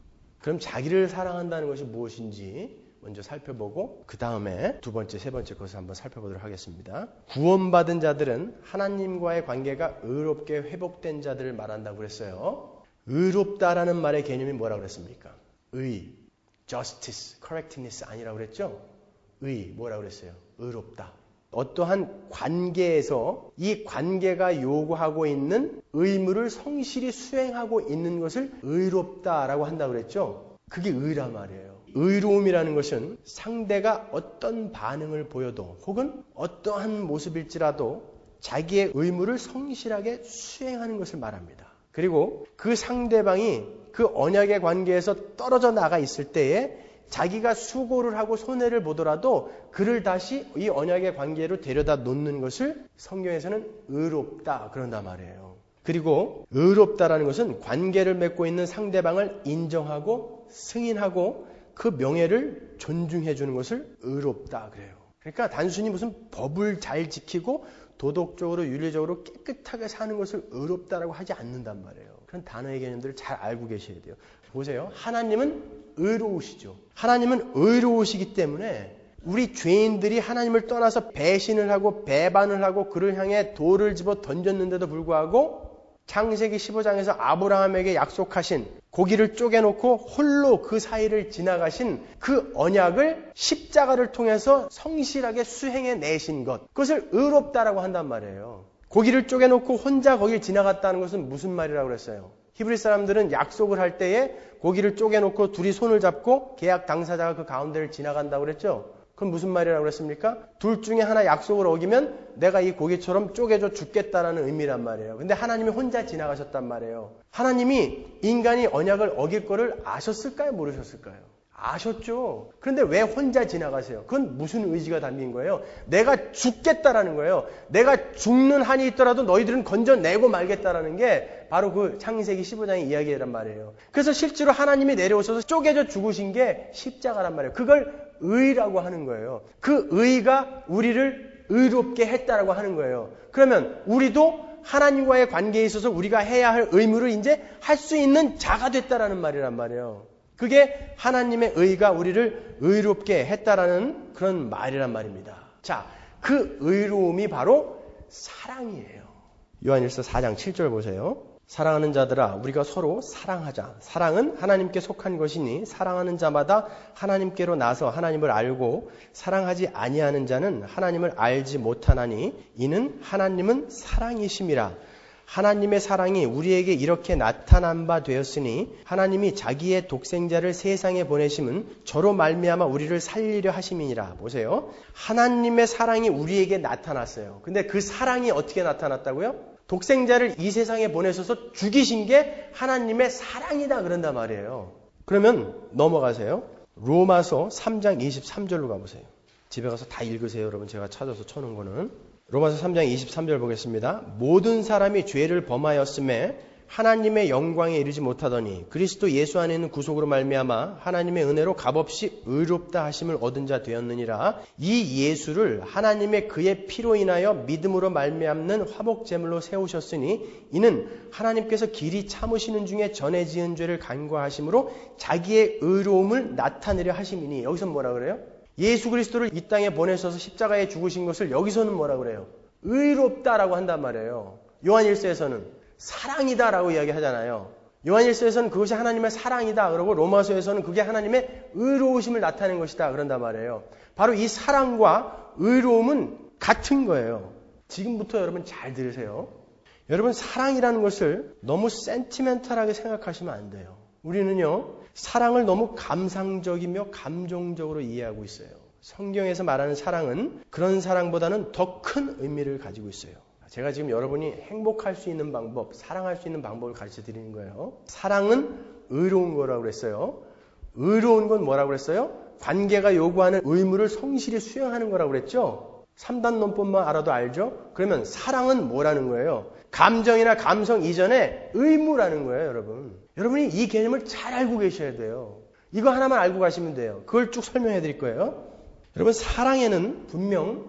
그럼 자기를 사랑한다는 것이 무엇인지 먼저 살펴보고 그 다음에 두 번째, 세 번째 것을 한번 살펴보도록 하겠습니다. 구원받은 자들은 하나님과의 관계가 의롭게 회복된 자들을 말한다고 그랬어요. 의롭다라는 말의 개념이 뭐라고 그랬습니까? 의, justice, correctness 아니라고 그랬죠? 의, 뭐라고 그랬어요? 의롭다. 어떠한 관계에서 이 관계가 요구하고 있는 의무를 성실히 수행하고 있는 것을 의롭다라고 한다고 그랬죠? 그게 의란 말이에요. 의로움이라는 것은 상대가 어떤 반응을 보여도 혹은 어떠한 모습일지라도 자기의 의무를 성실하게 수행하는 것을 말합니다. 그리고 그 상대방이 그 언약의 관계에서 떨어져 나가 있을 때에 자기가 수고를 하고 손해를 보더라도 그를 다시 이 언약의 관계로 데려다 놓는 것을 성경에서는 의롭다 그런단 말이에요. 그리고 의롭다라는 것은 관계를 맺고 있는 상대방을 인정하고 승인하고 그 명예를 존중해 주는 것을 의롭다 그래요. 그러니까 단순히 무슨 법을 잘 지키고 도덕적으로 윤리적으로 깨끗하게 사는 것을 의롭다라고 하지 않는단 말이에요. 그런 단어의 개념들을 잘 알고 계셔야 돼요. 보세요. 하나님은 의로우시죠. 하나님은 의로우시기 때문에 우리 죄인들이 하나님을 떠나서 배신을 하고 배반을 하고 그를 향해 돌을 집어 던졌는데도 불구하고 창세기 십오 장에서 아브라함에게 약속하신 고기를 쪼개놓고 홀로 그 사이를 지나가신 그 언약을 십자가를 통해서 성실하게 수행해 내신 것, 그것을 의롭다라고 한단 말이에요. 고기를 쪼개놓고 혼자 거길 지나갔다는 것은 무슨 말이라고 그랬어요? 히브리 사람들은 약속을 할 때에 고기를 쪼개놓고 둘이 손을 잡고 계약 당사자가 그 가운데를 지나간다고 그랬죠? 그건 무슨 말이라고 그랬습니까? 둘 중에 하나 약속을 어기면 내가 이 고기처럼 쪼개져 죽겠다라는 의미란 말이에요. 근데 하나님이 혼자 지나가셨단 말이에요. 하나님이 인간이 언약을 어길 거를 아셨을까요? 모르셨을까요? 아셨죠. 그런데 왜 혼자 지나가세요? 그건 무슨 의지가 담긴 거예요? 내가 죽겠다라는 거예요. 내가 죽는 한이 있더라도 너희들은 건져내고 말겠다라는 게 바로 그 창세기 십오 장의 이야기란 말이에요. 그래서 실제로 하나님이 내려오셔서 쪼개져 죽으신 게 십자가란 말이에요. 그걸 의라고 하는 거예요. 그 의가 우리를 의롭게 했다라고 하는 거예요. 그러면 우리도 하나님과의 관계에 있어서 우리가 해야 할 의무를 이제 할 수 있는 자가 됐다라는 말이란 말이에요. 그게 하나님의 의가 우리를 의롭게 했다라는 그런 말이란 말입니다. 자, 그 의로움이 바로 사랑이에요. 요한일서 사 장 칠 절 보세요. 사랑하는 자들아 우리가 서로 사랑하자. 사랑은 하나님께 속한 것이니 사랑하는 자마다 하나님께로 나서 하나님을 알고 사랑하지 아니하는 자는 하나님을 알지 못하나니 이는 하나님은 사랑이심이라. 하나님의 사랑이 우리에게 이렇게 나타난 바 되었으니 하나님이 자기의 독생자를 세상에 보내심은 저로 말미암아 우리를 살리려 하심이니라. 보세요. 하나님의 사랑이 우리에게 나타났어요. 근데 그 사랑이 어떻게 나타났다고요? 독생자를 이 세상에 보내셔서 죽이신 게 하나님의 사랑이다 그런단 말이에요. 그러면 넘어가세요. 로마서 삼 장 이십삼 절로 가보세요. 집에 가서 다 읽으세요. 여러분 제가 찾아서 쳐놓은 거는. 로마서 삼 장 이십삼 절 보겠습니다. 모든 사람이 죄를 범하였음에 하나님의 영광에 이르지 못하더니 그리스도 예수 안에 있는 구속으로 말미암아 하나님의 은혜로 값없이 의롭다 하심을 얻은 자 되었느니라. 이 예수를 하나님의 그의 피로 인하여 믿음으로 말미암는 화목제물로 세우셨으니 이는 하나님께서 길이 참으시는 중에 전에 지은 죄를 간과하심으로 자기의 의로움을 나타내려 하심이니. 여기서 뭐라 그래요? 예수 그리스도를 이 땅에 보내셔서 십자가에 죽으신 것을 여기서는 뭐라 그래요? 의롭다라고 한단 말이에요. 요한일서에서는 사랑이다라고 이야기하잖아요. 요한일서에서는 그것이 하나님의 사랑이다. 그러고 로마서에서는 그게 하나님의 의로우심을 나타낸 것이다. 그런단 말이에요. 바로 이 사랑과 의로움은 같은 거예요. 지금부터 여러분 잘 들으세요. 여러분 사랑이라는 것을 너무 센티멘탈하게 생각하시면 안 돼요. 우리는요 사랑을 너무 감상적이며 감정적으로 이해하고 있어요. 성경에서 말하는 사랑은 그런 사랑보다는 더 큰 의미를 가지고 있어요. 제가 지금 여러분이 행복할 수 있는 방법, 사랑할 수 있는 방법을 가르쳐 드리는 거예요. 사랑은 의로운 거라고 그랬어요. 의로운 건 뭐라고 그랬어요? 관계가 요구하는 의무를 성실히 수행하는 거라고 그랬죠. 삼 단 논법만 알아도 알죠? 그러면 사랑은 뭐라는 거예요? 감정이나 감성 이전에 의무라는 거예요, 여러분. 여러분이 이 개념을 잘 알고 계셔야 돼요. 이거 하나만 알고 가시면 돼요. 그걸 쭉 설명해 드릴 거예요. 여러분, 사랑에는 분명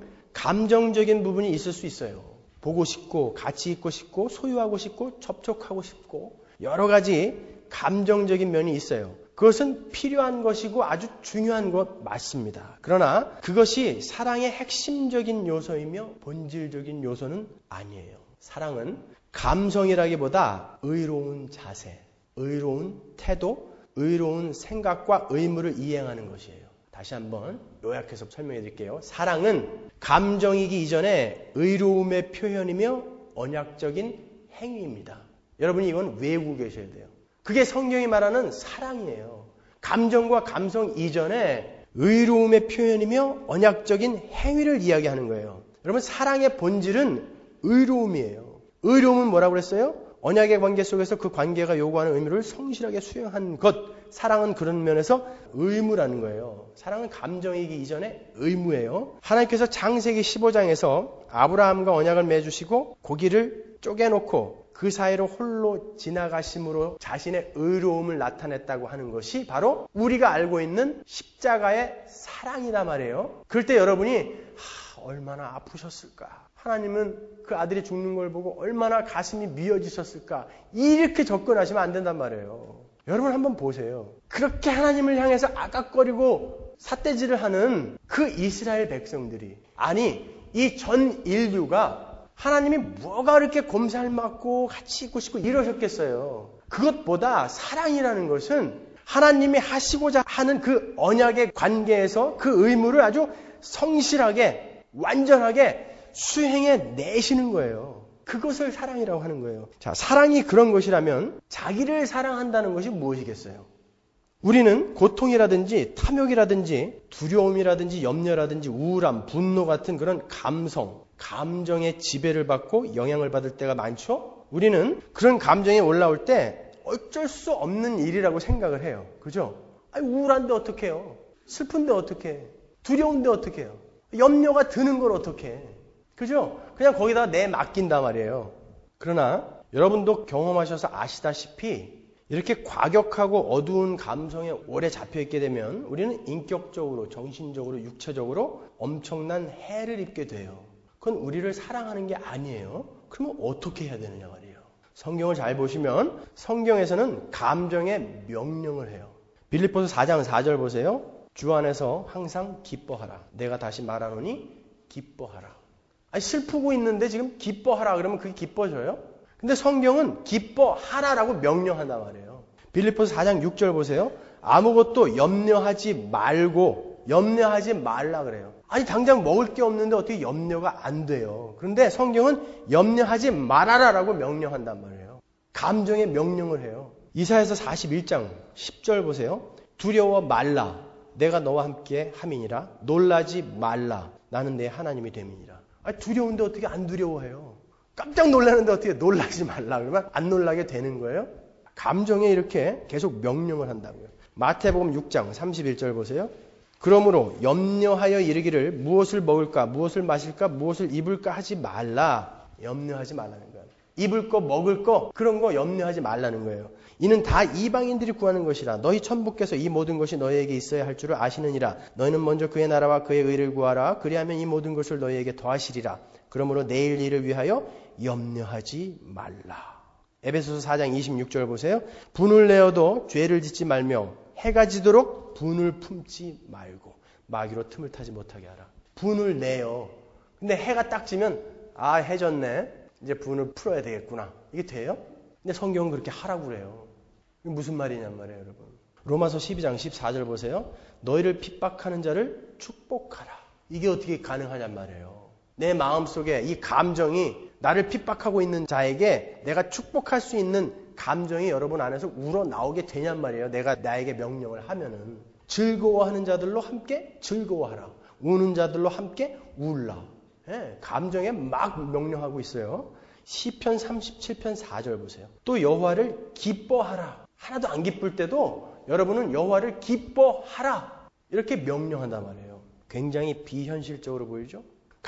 감정적인 부분이 있을 수 있어요. 보고 싶고 같이 있고 싶고 소유하고 싶고 접촉하고 싶고 여러 가지 감정적인 면이 있어요. 그것은 필요한 것이고 아주 중요한 것 맞습니다. 그러나 그것이 사랑의 핵심적인 요소이며 본질적인 요소는 아니에요. 사랑은 감성이라기보다 의로운 자세, 의로운 태도, 의로운 생각과 의무를 이행하는 것이에요. 다시 한번 요약해서 설명해 드릴게요. 사랑은 감정이기 이전에 의로움의 표현이며 언약적인 행위입니다. 여러분이 이건 외우고 계셔야 돼요. 그게 성경이 말하는 사랑이에요. 감정과 감성 이전에 의로움의 표현이며 언약적인 행위를 이야기하는 거예요. 여러분 사랑의 본질은 의로움이에요. 의로움은 뭐라고 그랬어요? 언약의 관계 속에서 그 관계가 요구하는 의무를 성실하게 수행한 것. 사랑은 그런 면에서 의무라는 거예요. 사랑은 감정이기 이전에 의무예요. 하나님께서 창세기 십오 장에서 아브라함과 언약을 맺으시고 고기를 쪼개놓고 그 사이로 홀로 지나가심으로 자신의 의로움을 나타냈다고 하는 것이 바로 우리가 알고 있는 십자가의 사랑이다 말이에요. 그럴 때 여러분이 하, 얼마나 아프셨을까? 하나님은 그 아들이 죽는 걸 보고 얼마나 가슴이 미어지셨을까? 이렇게 접근하시면 안 된단 말이에요. 여러분 한번 보세요. 그렇게 하나님을 향해서 아깝거리고 삿대질을 하는 그 이스라엘 백성들이, 아니 이 전 인류가 하나님이 뭐가 그렇게 곰살 맞고 같이 있고 싶고 이러셨겠어요. 그것보다 사랑이라는 것은 하나님이 하시고자 하는 그 언약의 관계에서 그 의무를 아주 성실하게 완전하게 수행해 내시는 거예요. 그것을 사랑이라고 하는 거예요. 자, 사랑이 그런 것이라면 자기를 사랑한다는 것이 무엇이겠어요? 우리는 고통이라든지 탐욕이라든지 두려움이라든지 염려라든지 우울함, 분노 같은 그런 감성, 감정의 지배를 받고 영향을 받을 때가 많죠? 우리는 그런 감정이 올라올 때 어쩔 수 없는 일이라고 생각을 해요. 그죠? 아니, 우울한데 어떡해요? 슬픈데 어떡해? 두려운데 어떡해요? 염려가 드는 걸 어떡해? 그죠? 그냥 거기다가 내 맡긴단 말이에요. 그러나 여러분도 경험하셔서 아시다시피 이렇게 과격하고 어두운 감성에 오래 잡혀있게 되면 우리는 인격적으로, 정신적으로, 육체적으로 엄청난 해를 입게 돼요. 그건 우리를 사랑하는 게 아니에요. 그러면 어떻게 해야 되느냐 말이에요. 성경을 잘 보시면 성경에서는 감정에 명령을 해요. 빌립보서 사 장 사 절 보세요. 주 안에서 항상 기뻐하라. 내가 다시 말하노니 기뻐하라. 아니, 슬프고 있는데 지금 기뻐하라 그러면 그게 기뻐져요? 근데 성경은 기뻐하라라고 명령한단 말이에요. 빌립보서 사 장 육 절 보세요. 아무것도 염려하지 말고 염려하지 말라 그래요. 아니 당장 먹을 게 없는데 어떻게 염려가 안 돼요. 그런데 성경은 염려하지 말아라라고 명령한단 말이에요. 감정에 명령을 해요. 이사야서 사십일 장 십 절 보세요. 두려워 말라. 내가 너와 함께 함이니라. 놀라지 말라. 나는 내 하나님이 됨이니라. 아니, 두려운데 어떻게 안 두려워해요? 깜짝 놀라는데 어떻게 놀라지 말라 그러면 안 놀라게 되는 거예요. 감정에 이렇게 계속 명령을 한다고요. 마태복음 육 장 삼십일 절 보세요. 그러므로 염려하여 이르기를 무엇을 먹을까 무엇을 마실까 무엇을 입을까 하지 말라. 염려하지 말라는 거예요. 입을 거 먹을 거 그런 거 염려하지 말라는 거예요. 이는 다 이방인들이 구하는 것이라. 너희 천부께서 이 모든 것이 너희에게 있어야 할 줄을 아시느니라. 너희는 먼저 그의 나라와 그의 의를 구하라. 그리하면 이 모든 것을 너희에게 더하시리라. 그러므로 내일 일을 위하여 염려하지 말라. 에베소서 사 장 이십육 절 보세요. 분을 내어도 죄를 짓지 말며 해가 지도록 분을 품지 말고 마귀로 틈을 타지 못하게 하라. 분을 내요. 근데 해가 딱 지면 아 해졌네. 이제 분을 풀어야 되겠구나. 이게 돼요? 근데 성경은 그렇게 하라고 그래요. 이게 무슨 말이냔 말이에요, 여러분. 로마서 십이 장 십사 절 보세요. 너희를 핍박하는 자를 축복하라. 이게 어떻게 가능하냔 말이에요. 내 마음속에 이 감정이 나를 핍박하고 있는 자에게 내가 축복할 수 있는 감정이 여러분 안에서 우러나오게 되냔 말이에요. 내가 나에게 명령을 하면은. 즐거워하는 자들로 함께 즐거워하라. 우는 자들로 함께 울라. 예, 감정에 막 명령하고 있어요. 시편 삼십칠 편 사 절 보세요. 또 여호와를 기뻐하라. 하나도 안 기쁠 때도 여러분은 여호와를 기뻐하라. 이렇게 명령한단 말이에요. 굉장히 비현실적으로 보이죠?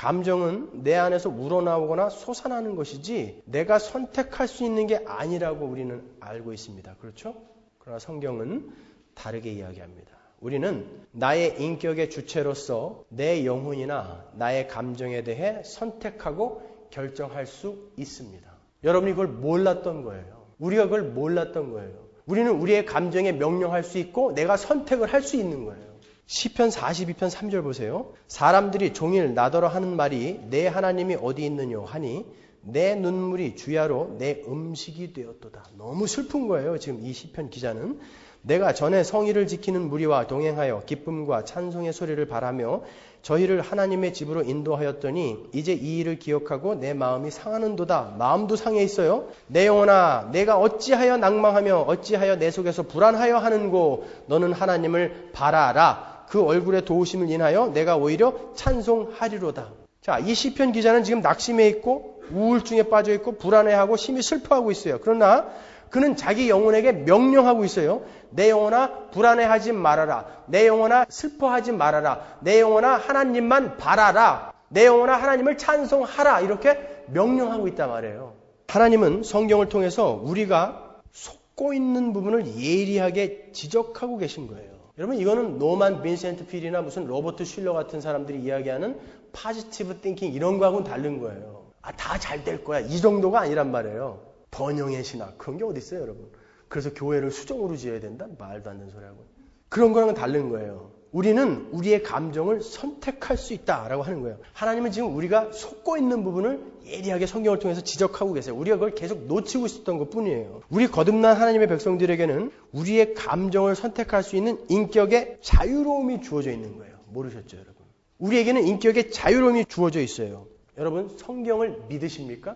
감정은 내 안에서 우러나오거나 솟아나는 것이지 내가 선택할 수 있는 게 아니라고 우리는 알고 있습니다. 그렇죠? 그러나 성경은 다르게 이야기합니다. 우리는 나의 인격의 주체로서 내 영혼이나 나의 감정에 대해 선택하고 결정할 수 있습니다. 여러분이 그걸 몰랐던 거예요. 우리가 그걸 몰랐던 거예요. 우리는 우리의 감정에 명령할 수 있고 내가 선택을 할 수 있는 거예요. 시편 사십이 편 삼 절 보세요. 사람들이 종일 나더러 하는 말이 내 하나님이 어디 있느뇨 하니 내 눈물이 주야로 내 음식이 되었도다. 너무 슬픈 거예요. 지금 이 시편 기자는. 내가 전에 성의를 지키는 무리와 동행하여 기쁨과 찬송의 소리를 바라며 저희를 하나님의 집으로 인도하였더니 이제 이 일을 기억하고 내 마음이 상하는도다. 마음도 상해 있어요. 내 영혼아 내가 어찌하여 낭망하며 어찌하여 내 속에서 불안하여 하는고 너는 하나님을 바라라. 그 얼굴의 도우심을 인하여 내가 오히려 찬송하리로다. 자, 이 시편 기자는 지금 낙심해 있고 우울증에 빠져 있고 불안해하고 심히 슬퍼하고 있어요. 그러나 그는 자기 영혼에게 명령하고 있어요. 내 영혼아 불안해하지 말아라. 내 영혼아 슬퍼하지 말아라. 내 영혼아 하나님만 바라라. 내 영혼아 하나님을 찬송하라. 이렇게 명령하고 있단 말이에요. 하나님은 성경을 통해서 우리가 속고 있는 부분을 예리하게 지적하고 계신 거예요. 여러분 이거는 노만 빈센트 필이나 무슨 로버트 슐러 같은 사람들이 이야기하는 포지티브 띵킹 이런 거하고는 다른 거예요. 아, 다 잘 될 거야. 이 정도가 아니란 말이에요. 번영의 신학 그런 게 어디 있어요, 여러분? 그래서 교회를 수정으로 지어야 된다? 말도 안 되는 소리하고. 그런 거랑은 다른 거예요. 우리는 우리의 감정을 선택할 수 있다라고 하는 거예요. 하나님은 지금 우리가 속고 있는 부분을 예리하게 성경을 통해서 지적하고 계세요. 우리가 그걸 계속 놓치고 있었던 것뿐이에요. 우리 거듭난 하나님의 백성들에게는 우리의 감정을 선택할 수 있는 인격의 자유로움이 주어져 있는 거예요. 모르셨죠, 여러분? 우리에게는 인격의 자유로움이 주어져 있어요. 여러분 성경을 믿으십니까?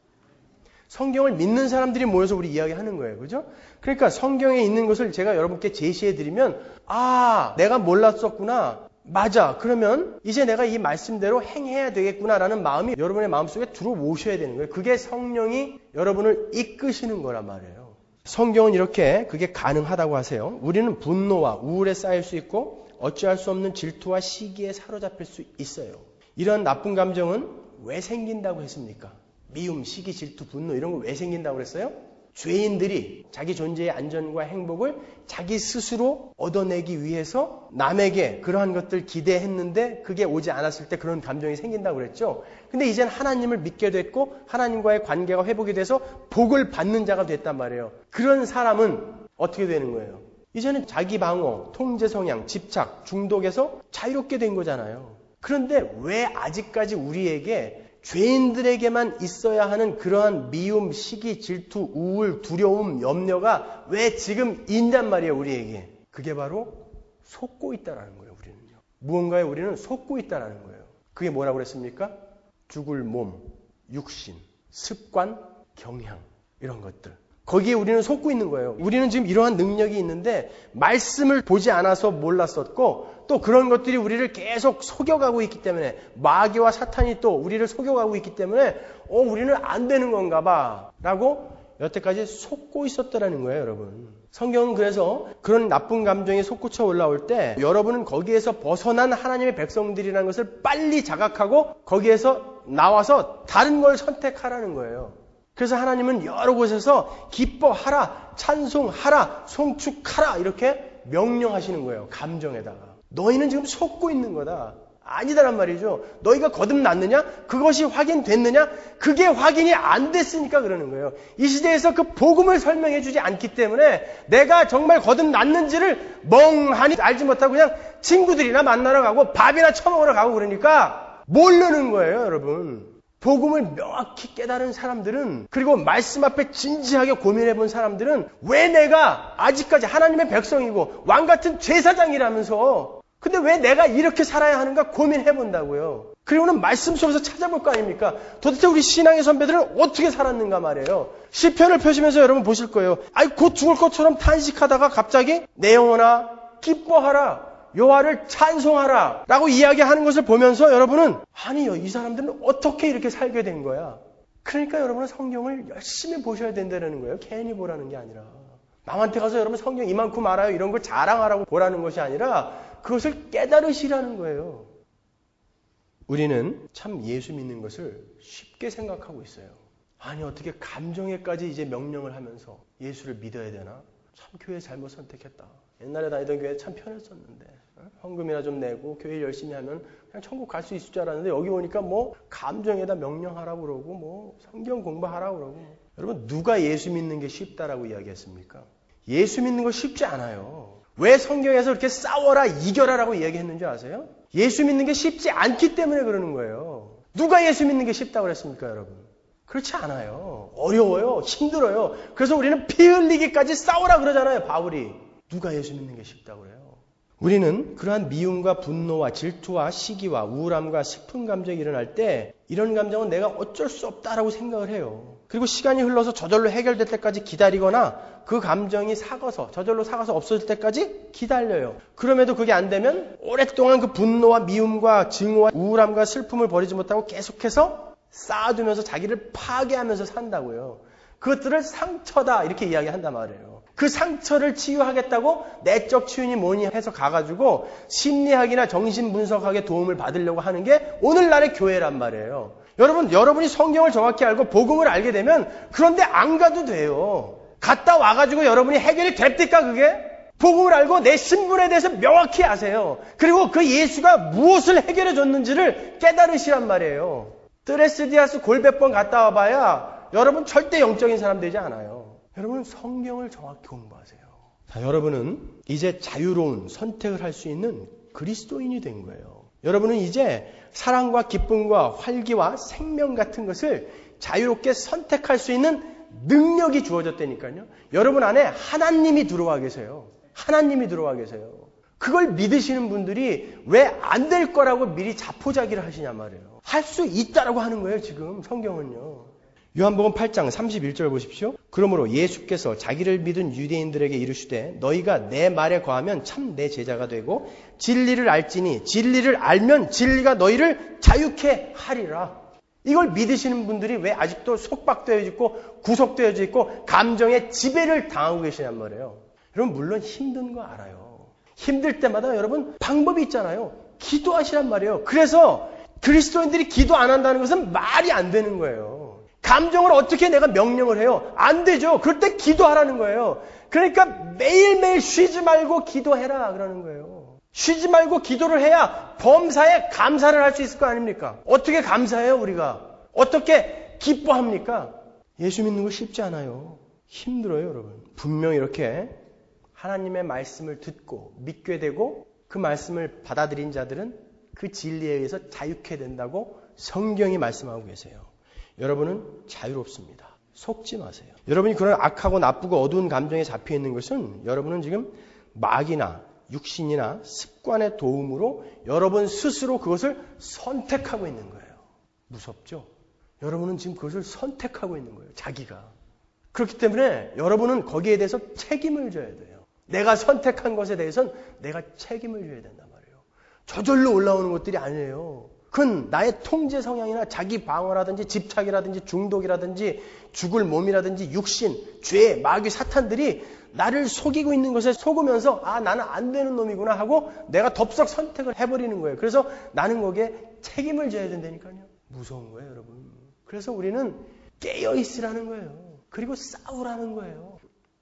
성경을 믿는 사람들이 모여서 우리 이야기하는 거예요. 그죠? 그러니까 성경에 있는 것을 제가 여러분께 제시해드리면 아, 내가 몰랐었구나. 맞아. 그러면 이제 내가 이 말씀대로 행해야 되겠구나라는 마음이 여러분의 마음속에 들어오셔야 되는 거예요. 그게 성령이 여러분을 이끄시는 거란 말이에요. 성경은 이렇게 그게 가능하다고 하세요. 우리는 분노와 우울에 쌓일 수 있고 어찌할 수 없는 질투와 시기에 사로잡힐 수 있어요. 이런 나쁜 감정은 왜 생긴다고 했습니까? 미움, 시기, 질투, 분노 이런 거 왜 생긴다고 그랬어요? 죄인들이 자기 존재의 안전과 행복을 자기 스스로 얻어내기 위해서 남에게 그러한 것들 기대했는데 그게 오지 않았을 때 그런 감정이 생긴다고 그랬죠. 근데 이젠 하나님을 믿게 됐고 하나님과의 관계가 회복이 돼서 복을 받는 자가 됐단 말이에요. 그런 사람은 어떻게 되는 거예요? 이제는 자기 방어, 통제 성향, 집착, 중독에서 자유롭게 된 거잖아요. 그런데 왜 아직까지 우리에게 죄인들에게만 있어야 하는 그러한 미움, 시기, 질투, 우울, 두려움, 염려가 왜 지금 있냔 말이에요, 우리에게. 그게 바로 속고 있다라는 거예요, 우리는요. 무언가에 우리는 속고 있다라는 거예요. 그게 뭐라고 그랬습니까? 죽을 몸, 육신, 습관, 경향 이런 것들. 거기에 우리는 속고 있는 거예요. 우리는 지금 이러한 능력이 있는데 말씀을 보지 않아서 몰랐었고 또 그런 것들이 우리를 계속 속여가고 있기 때문에 마귀와 사탄이 또 우리를 속여가고 있기 때문에 어 우리는 안 되는 건가 봐 라고 여태까지 속고 있었다라는 거예요, 여러분. 성경은 그래서 그런 나쁜 감정이 솟구쳐 올라올 때 여러분은 거기에서 벗어난 하나님의 백성들이라는 것을 빨리 자각하고 거기에서 나와서 다른 걸 선택하라는 거예요. 그래서 하나님은 여러 곳에서 기뻐하라, 찬송하라, 송축하라 이렇게 명령하시는 거예요. 감정에다가. 너희는 지금 속고 있는 거다. 아니다란 말이죠. 너희가 거듭났느냐? 그것이 확인됐느냐? 그게 확인이 안 됐으니까 그러는 거예요. 이 시대에서 그 복음을 설명해 주지 않기 때문에 내가 정말 거듭났는지를 멍하니 알지 못하고 그냥 친구들이나 만나러 가고 밥이나 처먹으러 가고 그러니까 모르는 거예요, 여러분. 복음을 명확히 깨달은 사람들은 그리고 말씀 앞에 진지하게 고민해 본 사람들은 왜 내가 아직까지 하나님의 백성이고 왕같은 제사장이라면서 근데 왜 내가 이렇게 살아야 하는가 고민해 본다고요. 그리고는 말씀 속에서 찾아볼 거 아닙니까? 도대체 우리 신앙의 선배들은 어떻게 살았는가 말이에요. 시편을 펴시면서 여러분 보실 거예요. 아이 곧 죽을 것처럼 탄식하다가 갑자기 내 영혼아 기뻐하라. 여호와를 찬송하라 라고 이야기하는 것을 보면서 여러분은 아니요 이 사람들은 어떻게 이렇게 살게 된 거야. 그러니까 여러분은 성경을 열심히 보셔야 된다는 거예요. 괜히 보라는 게 아니라 남한테 가서 여러분 성경 이만큼 알아요 이런 걸 자랑하라고 보라는 것이 아니라 그것을 깨달으시라는 거예요. 우리는 참 예수 믿는 것을 쉽게 생각하고 있어요. 아니 어떻게 감정에까지 이제 명령을 하면서 예수를 믿어야 되나? 참 교회 잘못 선택했다. 옛날에 다니던 교회 참 편했었는데 헌금이나 좀 내고 교회 열심히 하면 그냥 천국 갈 수 있을 줄 알았는데 여기 오니까 뭐 감정에다 명령하라고 그러고 뭐 성경 공부하라고 그러고 여러분 누가 예수 믿는 게 쉽다라고 이야기했습니까? 예수 믿는 거 쉽지 않아요. 왜 성경에서 이렇게 싸워라 이겨라라고 이야기했는지 아세요? 예수 믿는 게 쉽지 않기 때문에 그러는 거예요. 누가 예수 믿는 게 쉽다고 그랬습니까 여러분? 그렇지 않아요. 어려워요. 힘들어요. 그래서 우리는 피 흘리기까지 싸우라 그러잖아요. 바울이. 누가 예수 믿는 게 쉽다고 그래요? 우리는 그러한 미움과 분노와 질투와 시기와 우울함과 슬픈 감정이 일어날 때 이런 감정은 내가 어쩔 수 없다라고 생각을 해요. 그리고 시간이 흘러서 저절로 해결될 때까지 기다리거나 그 감정이 사가서 저절로 사가서 없어질 때까지 기다려요. 그럼에도 그게 안 되면 오랫동안 그 분노와 미움과 증오와 우울함과 슬픔을 버리지 못하고 계속해서 쌓아두면서 자기를 파괴하면서 산다고요. 그것들을 상처다 이렇게 이야기한단 말이에요. 그 상처를 치유하겠다고 내적 치유니 뭐니 해서 가가지고 심리학이나 정신분석학의 도움을 받으려고 하는 게 오늘날의 교회란 말이에요. 여러분, 여러분이 성경을 정확히 알고 복음을 알게 되면 그런데 안 가도 돼요. 갔다 와가지고 여러분이 해결이 됩니까 그게? 복음을 알고 내 신분에 대해서 명확히 아세요. 그리고 그 예수가 무엇을 해결해 줬는지를 깨달으시란 말이에요. 드레스디아스 골백 번 갔다 와봐야 여러분 절대 영적인 사람 되지 않아요. 여러분 성경을 정확히 공부하세요. 자, 여러분은 이제 자유로운 선택을 할 수 있는 그리스도인이 된 거예요. 여러분은 이제 사랑과 기쁨과 활기와 생명 같은 것을 자유롭게 선택할 수 있는 능력이 주어졌다니까요. 여러분 안에 하나님이 들어와 계세요. 하나님이 들어와 계세요. 그걸 믿으시는 분들이 왜 안 될 거라고 미리 자포자기를 하시냐 말이에요. 할 수 있다라고 하는 거예요. 지금 성경은요. 요한복음 팔 장 삼십일 절 보십시오. 그러므로 예수께서 자기를 믿은 유대인들에게 이르시되 너희가 내 말에 거하면 참 내 제자가 되고 진리를 알지니 진리를 알면 진리가 너희를 자유케 하리라. 이걸 믿으시는 분들이 왜 아직도 속박되어 있고 구속되어 있고 감정의 지배를 당하고 계시냔 말이에요. 여러분 물론 힘든 거 알아요. 힘들 때마다 여러분 방법이 있잖아요. 기도하시란 말이에요. 그래서 그리스도인들이 기도 안 한다는 것은 말이 안 되는 거예요. 감정을 어떻게 내가 명령을 해요? 안 되죠. 그럴 때 기도하라는 거예요. 그러니까 매일매일 쉬지 말고 기도해라 그러는 거예요. 쉬지 말고 기도를 해야 범사에 감사를 할 수 있을 거 아닙니까? 어떻게 감사해요 우리가? 어떻게 기뻐합니까? 예수 믿는 거 쉽지 않아요. 힘들어요 여러분. 분명히 이렇게 하나님의 말씀을 듣고 믿게 되고 그 말씀을 받아들인 자들은 그 진리에 의해서 자유케 된다고 성경이 말씀하고 계세요. 여러분은 자유롭습니다. 속지 마세요. 여러분이 그런 악하고 나쁘고 어두운 감정에 잡혀 있는 것은 여러분은 지금 마귀나 육신이나 습관의 도움으로 여러분 스스로 그것을 선택하고 있는 거예요. 무섭죠? 여러분은 지금 그것을 선택하고 있는 거예요. 자기가. 그렇기 때문에 여러분은 거기에 대해서 책임을 져야 돼요. 내가 선택한 것에 대해서는 내가 책임을 져야 된단 말이에요. 저절로 올라오는 것들이 아니에요. 그건 나의 통제 성향이나 자기 방어라든지 집착이라든지 중독이라든지 죽을 몸이라든지 육신, 죄, 마귀, 사탄들이 나를 속이고 있는 것에 속으면서 아 나는 안 되는 놈이구나 하고 내가 덥석 선택을 해버리는 거예요. 그래서 나는 거기에 책임을 져야 된다니까요. 무서운 거예요, 여러분. 그래서 우리는 깨어있으라는 거예요. 그리고 싸우라는 거예요.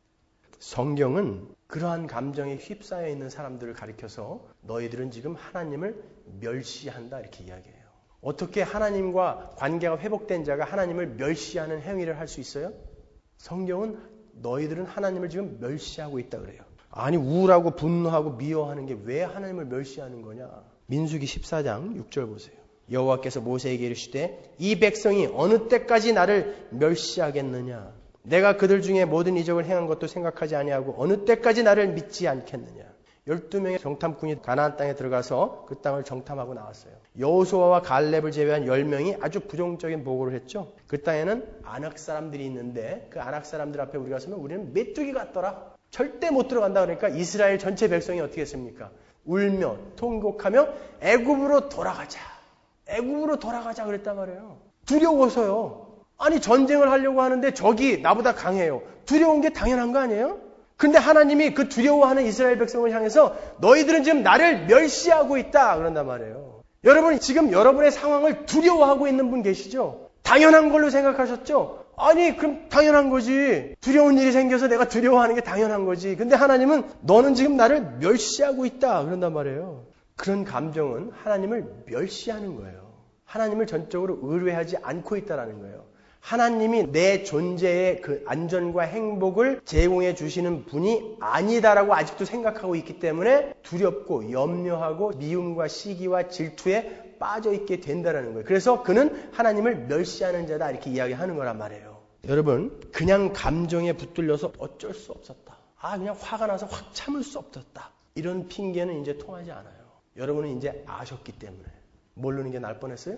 성경은 그러한 감정에 휩싸여 있는 사람들을 가리켜서 너희들은 지금 하나님을 멸시한다 이렇게 이야기해요. 어떻게 하나님과 관계가 회복된 자가 하나님을 멸시하는 행위를 할 수 있어요? 성경은 너희들은 하나님을 지금 멸시하고 있다 그래요. 아니 우울하고 분노하고 미워하는 게 왜 하나님을 멸시하는 거냐? 민수기 십사 장 육 절 보세요. 여호와께서 모세에게 이르시되 이 백성이 어느 때까지 나를 멸시하겠느냐? 내가 그들 중에 모든 이적을 행한 것도 생각하지 아니하고 어느 때까지 나를 믿지 않겠느냐? 열두 명의 정탐꾼이 가나안 땅에 들어가서 그 땅을 정탐하고 나왔어요. 여호수아와 갈렙을 제외한 열 명이 아주 부정적인 보고를 했죠. 그 땅에는 아낙 사람들이 있는데 그 아낙 사람들 앞에 우리가 서면 우리는 메뚜기 같더라. 절대 못 들어간다. 그러니까 이스라엘 전체 백성이 어떻게 했습니까? 울며 통곡하며 애굽으로 돌아가자. 애굽으로 돌아가자 그랬단 말이에요. 두려워서요. 아니 전쟁을 하려고 하는데 적이 나보다 강해요. 두려운 게 당연한 거 아니에요? 근데 하나님이 그 두려워하는 이스라엘 백성을 향해서 너희들은 지금 나를 멸시하고 있다 그런단 말이에요. 여러분 지금 여러분의 상황을 두려워하고 있는 분 계시죠? 당연한 걸로 생각하셨죠? 아니 그럼 당연한 거지. 두려운 일이 생겨서 내가 두려워하는 게 당연한 거지. 근데 하나님은 너는 지금 나를 멸시하고 있다 그런단 말이에요. 그런 감정은 하나님을 멸시하는 거예요. 하나님을 전적으로 의뢰하지 않고 있다는 거예요. 하나님이 내 존재의 그 안전과 행복을 제공해 주시는 분이 아니다라고 아직도 생각하고 있기 때문에 두렵고 염려하고 미움과 시기와 질투에 빠져 있게 된다는 거예요. 그래서 그는 하나님을 멸시하는 자다 이렇게 이야기하는 거란 말이에요. 여러분 그냥 감정에 붙들려서 어쩔 수 없었다. 아 그냥 화가 나서 확 참을 수 없었다. 이런 핑계는 이제 통하지 않아요. 여러분은 이제 아셨기 때문에. 모르는 게 날 뻔했어요?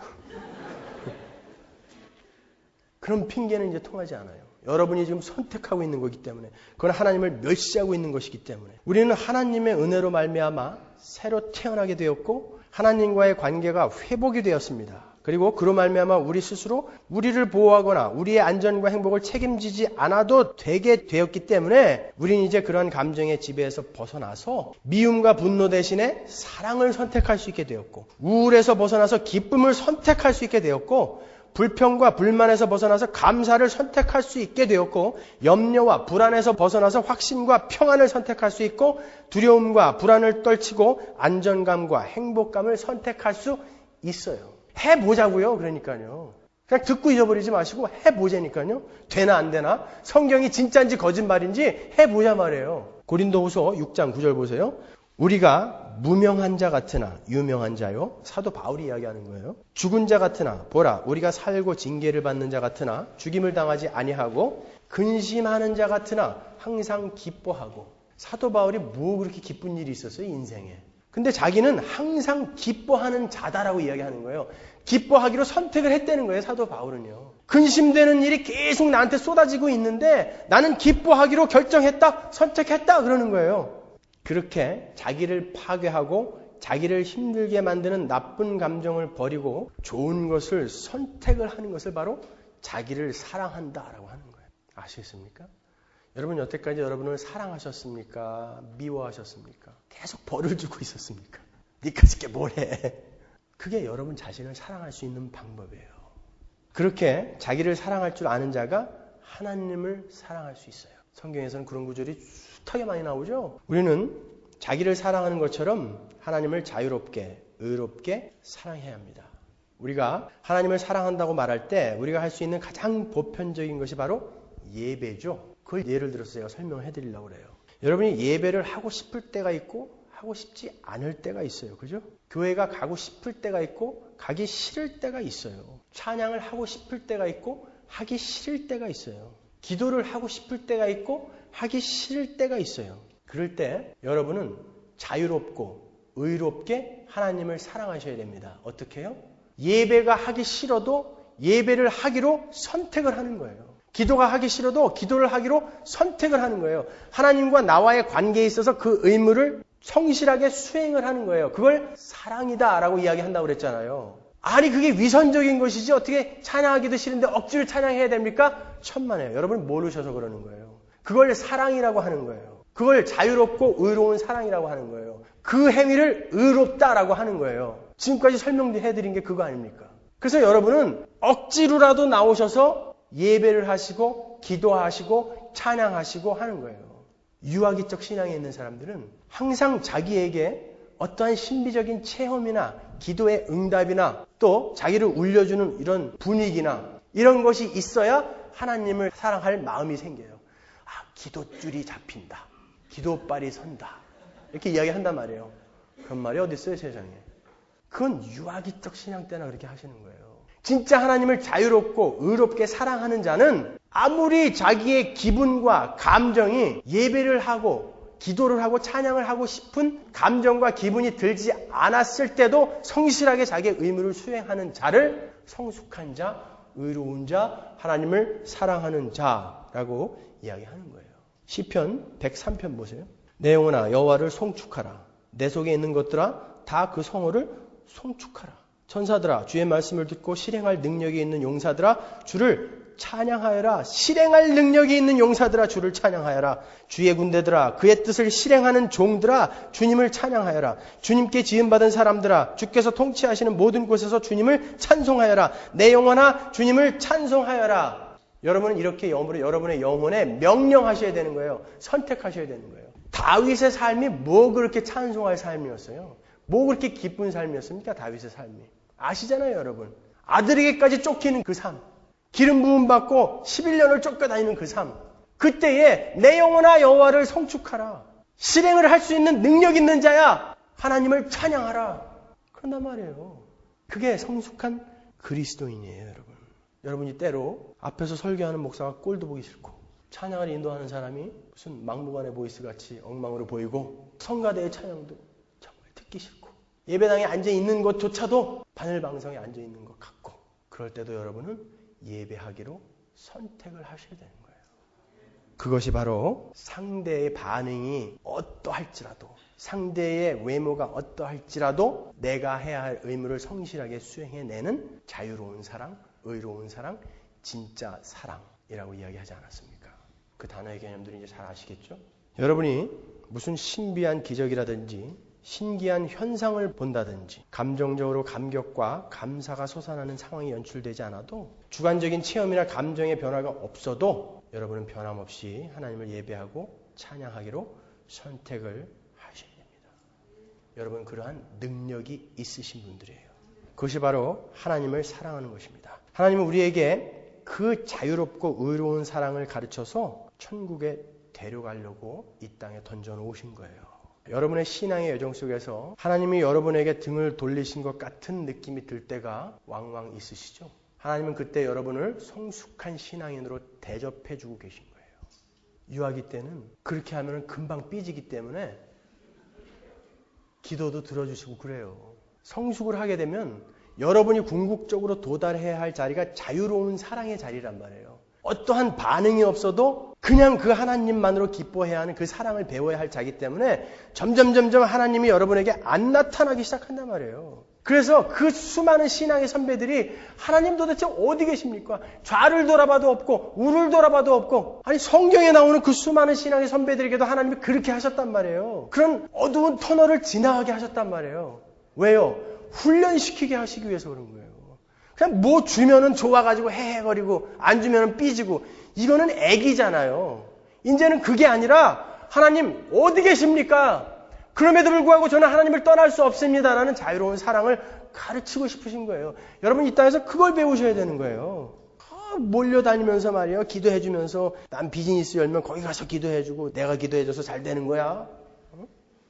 그런 핑계는 이제 통하지 않아요. 여러분이 지금 선택하고 있는 거기 때문에 그건 하나님을 멸시하고 있는 것이기 때문에 우리는 하나님의 은혜로 말미암아 새로 태어나게 되었고 하나님과의 관계가 회복이 되었습니다. 그리고 그로 말미암아 우리 스스로 우리를 보호하거나 우리의 안전과 행복을 책임지지 않아도 되게 되었기 때문에 우리는 이제 그런 감정의 지배에서 벗어나서 미움과 분노 대신에 사랑을 선택할 수 있게 되었고 우울에서 벗어나서 기쁨을 선택할 수 있게 되었고 불평과 불만에서 벗어나서 감사를 선택할 수 있게 되었고 염려와 불안에서 벗어나서 확신과 평안을 선택할 수 있고 두려움과 불안을 떨치고 안정감과 행복감을 선택할 수 있어요. 해보자고요. 그러니까요. 그냥 듣고 잊어버리지 마시고 해보자니까요. 되나 안 되나? 성경이 진짜인지 거짓말인지 해보자 말이에요. 고린도후서 육 장 구 절 보세요. 우리가 무명한 자 같으나 유명한 자요. 사도 바울이 이야기하는 거예요. 죽은 자 같으나 보라 우리가 살고 징계를 받는 자 같으나 죽임을 당하지 아니하고 근심하는 자 같으나 항상 기뻐하고. 사도 바울이 뭐 그렇게 기쁜 일이 있었어요 인생에. 근데 자기는 항상 기뻐하는 자다라고 이야기하는 거예요. 기뻐하기로 선택을 했다는 거예요. 사도 바울은요. 근심되는 일이 계속 나한테 쏟아지고 있는데 나는 기뻐하기로 결정했다. 선택했다. 그러는 거예요. 그렇게 자기를 파괴하고 자기를 힘들게 만드는 나쁜 감정을 버리고 좋은 것을 선택을 하는 것을 바로 자기를 사랑한다라고 하는 거예요. 아시겠습니까? 여러분 여태까지 여러분을 사랑하셨습니까? 미워하셨습니까? 계속 벌을 주고 있었습니까? 니까지 게 뭘 해? 그게 여러분 자신을 사랑할 수 있는 방법이에요. 그렇게 자기를 사랑할 줄 아는 자가 하나님을 사랑할 수 있어요. 성경에서는 그런 구절이 숱하게 많이 나오죠. 우리는 자기를 사랑하는 것처럼 하나님을 자유롭게, 의롭게 사랑해야 합니다. 우리가 하나님을 사랑한다고 말할 때 우리가 할 수 있는 가장 보편적인 것이 바로 예배죠. 그걸 예를 들어서 제가 설명을 해드리려고 그래요. 여러분이 예배를 하고 싶을 때가 있고 하고 싶지 않을 때가 있어요. 그죠? 교회가 가고 싶을 때가 있고 가기 싫을 때가 있어요. 찬양을 하고 싶을 때가 있고 하기 싫을 때가 있어요. 기도를 하고 싶을 때가 있고 하기 싫을 때가 있어요. 그럴 때 여러분은 자유롭고 의롭게 하나님을 사랑하셔야 됩니다. 어떻게 해요? 예배가 하기 싫어도 예배를 하기로 선택을 하는 거예요. 기도가 하기 싫어도 기도를 하기로 선택을 하는 거예요. 하나님과 나와의 관계에 있어서 그 의무를 성실하게 수행을 하는 거예요. 그걸 사랑이다라고 이야기한다고 그랬잖아요. 아니 그게 위선적인 것이지 어떻게 찬양하기도 싫은데 억지로 찬양해야 됩니까? 천만에요. 여러분 모르셔서 그러는 거예요. 그걸 사랑이라고 하는 거예요. 그걸 자유롭고 의로운 사랑이라고 하는 거예요. 그 행위를 의롭다라고 하는 거예요. 지금까지 설명해드린 게 그거 아닙니까? 그래서 여러분은 억지로라도 나오셔서 예배를 하시고 기도하시고 찬양하시고 하는 거예요. 유아기적 신앙에 있는 사람들은 항상 자기에게 어떠한 신비적인 체험이나 기도의 응답이나 또 자기를 울려주는 이런 분위기나 이런 것이 있어야 하나님을 사랑할 마음이 생겨요. 아, 기도줄이 잡힌다. 기도발이 선다. 이렇게 이야기한단 말이에요. 그런 말이 어디 있어요, 세상에. 그건 유아기적 신앙 때나 그렇게 하시는 거예요. 진짜 하나님을 자유롭고 의롭게 사랑하는 자는 아무리 자기의 기분과 감정이 예배를 하고 기도를 하고 찬양을 하고 싶은 감정과 기분이 들지 않았을 때도 성실하게 자기의 의무를 수행하는 자를 성숙한 자, 의로운 자, 하나님을 사랑하는 자라고 이야기하는 거예요. 시편 백삼 편 보세요. 내 영혼아 여호와를 송축하라. 내 속에 있는 것들아 다 그 성호를 송축하라. 천사들아 주의 말씀을 듣고 실행할 능력이 있는 용사들아 주를 찬양하여라. 실행할 능력이 있는 용사들아 주를 찬양하여라. 주의 군대들아 그의 뜻을 실행하는 종들아 주님을 찬양하여라. 주님께 지음받은 사람들아 주께서 통치하시는 모든 곳에서 주님을 찬송하여라. 내 영혼아 주님을 찬송하여라. 여러분은 이렇게 여러분의 영혼에 명령하셔야 되는 거예요. 선택하셔야 되는 거예요. 다윗의 삶이 뭐 그렇게 찬송할 삶이었어요? 뭐 그렇게 기쁜 삶이었습니까? 다윗의 삶이. 아시잖아요, 여러분. 아들에게까지 쫓기는 그 삶. 기름 부음 받고 십일 년을 쫓겨다니는 그 삶. 그때에 내 영혼아 여호와를 성축하라. 실행을 할 수 있는 능력 있는 자야. 하나님을 찬양하라. 그런단 말이에요. 그게 성숙한 그리스도인이에요, 여러분. 여러분이 때로 앞에서 설교하는 목사가 꼴도 보기 싫고 찬양을 인도하는 사람이 무슨 막무가내 보이스같이 엉망으로 보이고 성가대의 찬양도 정말 듣기 싫고 예배당에 앉아있는 것조차도 바늘방석에 앉아있는 것 같고 그럴 때도 여러분은 예배하기로 선택을 하셔야 되는 거예요. 그것이 바로 상대의 반응이 어떠할지라도 상대의 외모가 어떠할지라도 내가 해야 할 의무를 성실하게 수행해내는 자유로운 사랑, 의로운 사랑, 진짜 사랑이라고 이야기하지 않았습니까? 그 단어의 개념들이 이제 잘 아시겠죠? 여러분이 무슨 신비한 기적이라든지 신기한 현상을 본다든지 감정적으로 감격과 감사가 솟아나는 상황이 연출되지 않아도 주관적인 체험이나 감정의 변화가 없어도 여러분은 변함없이 하나님을 예배하고 찬양하기로 선택을 하셔야 됩니다. 여러분 그러한 능력이 있으신 분들이에요. 그것이 바로 하나님을 사랑하는 것입니다. 하나님은 우리에게 그 자유롭고 의로운 사랑을 가르쳐서 천국에 데려가려고 이 땅에 던져놓으신 거예요. 여러분의 신앙의 여정 속에서 하나님이 여러분에게 등을 돌리신 것 같은 느낌이 들 때가 왕왕 있으시죠? 하나님은 그때 여러분을 성숙한 신앙인으로 대접해주고 계신 거예요. 유아기 때는 그렇게 하면 금방 삐지기 때문에 기도도 들어주시고 그래요. 성숙을 하게 되면 여러분이 궁극적으로 도달해야 할 자리가 자유로운 사랑의 자리란 말이에요. 어떠한 반응이 없어도 그냥 그 하나님만으로 기뻐해야 하는 그 사랑을 배워야 할 자기 때문에 점점 점점 하나님이 여러분에게 안 나타나기 시작한단 말이에요. 그래서 그 수많은 신앙의 선배들이 하나님 도대체 어디 계십니까? 좌를 돌아봐도 없고 우를 돌아봐도 없고 아니 성경에 나오는 그 수많은 신앙의 선배들에게도 하나님이 그렇게 하셨단 말이에요. 그런 어두운 터널을 지나가게 하셨단 말이에요. 왜요? 훈련시키게 하시기 위해서 그런 거예요. 그냥 뭐 주면은 좋아가지고 헤헤거리고 안 주면은 삐지고 이거는 애기잖아요. 이제는 그게 아니라 하나님 어디 계십니까? 그럼에도 불구하고 저는 하나님을 떠날 수 없습니다라는 자유로운 사랑을 가르치고 싶으신 거예요. 여러분 이 땅에서 그걸 배우셔야 되는 거예요. 아, 몰려다니면서 말이에요. 기도해주면서 난 비즈니스 열면 거기 가서 기도해주고 내가 기도해줘서 잘 되는 거야. 어?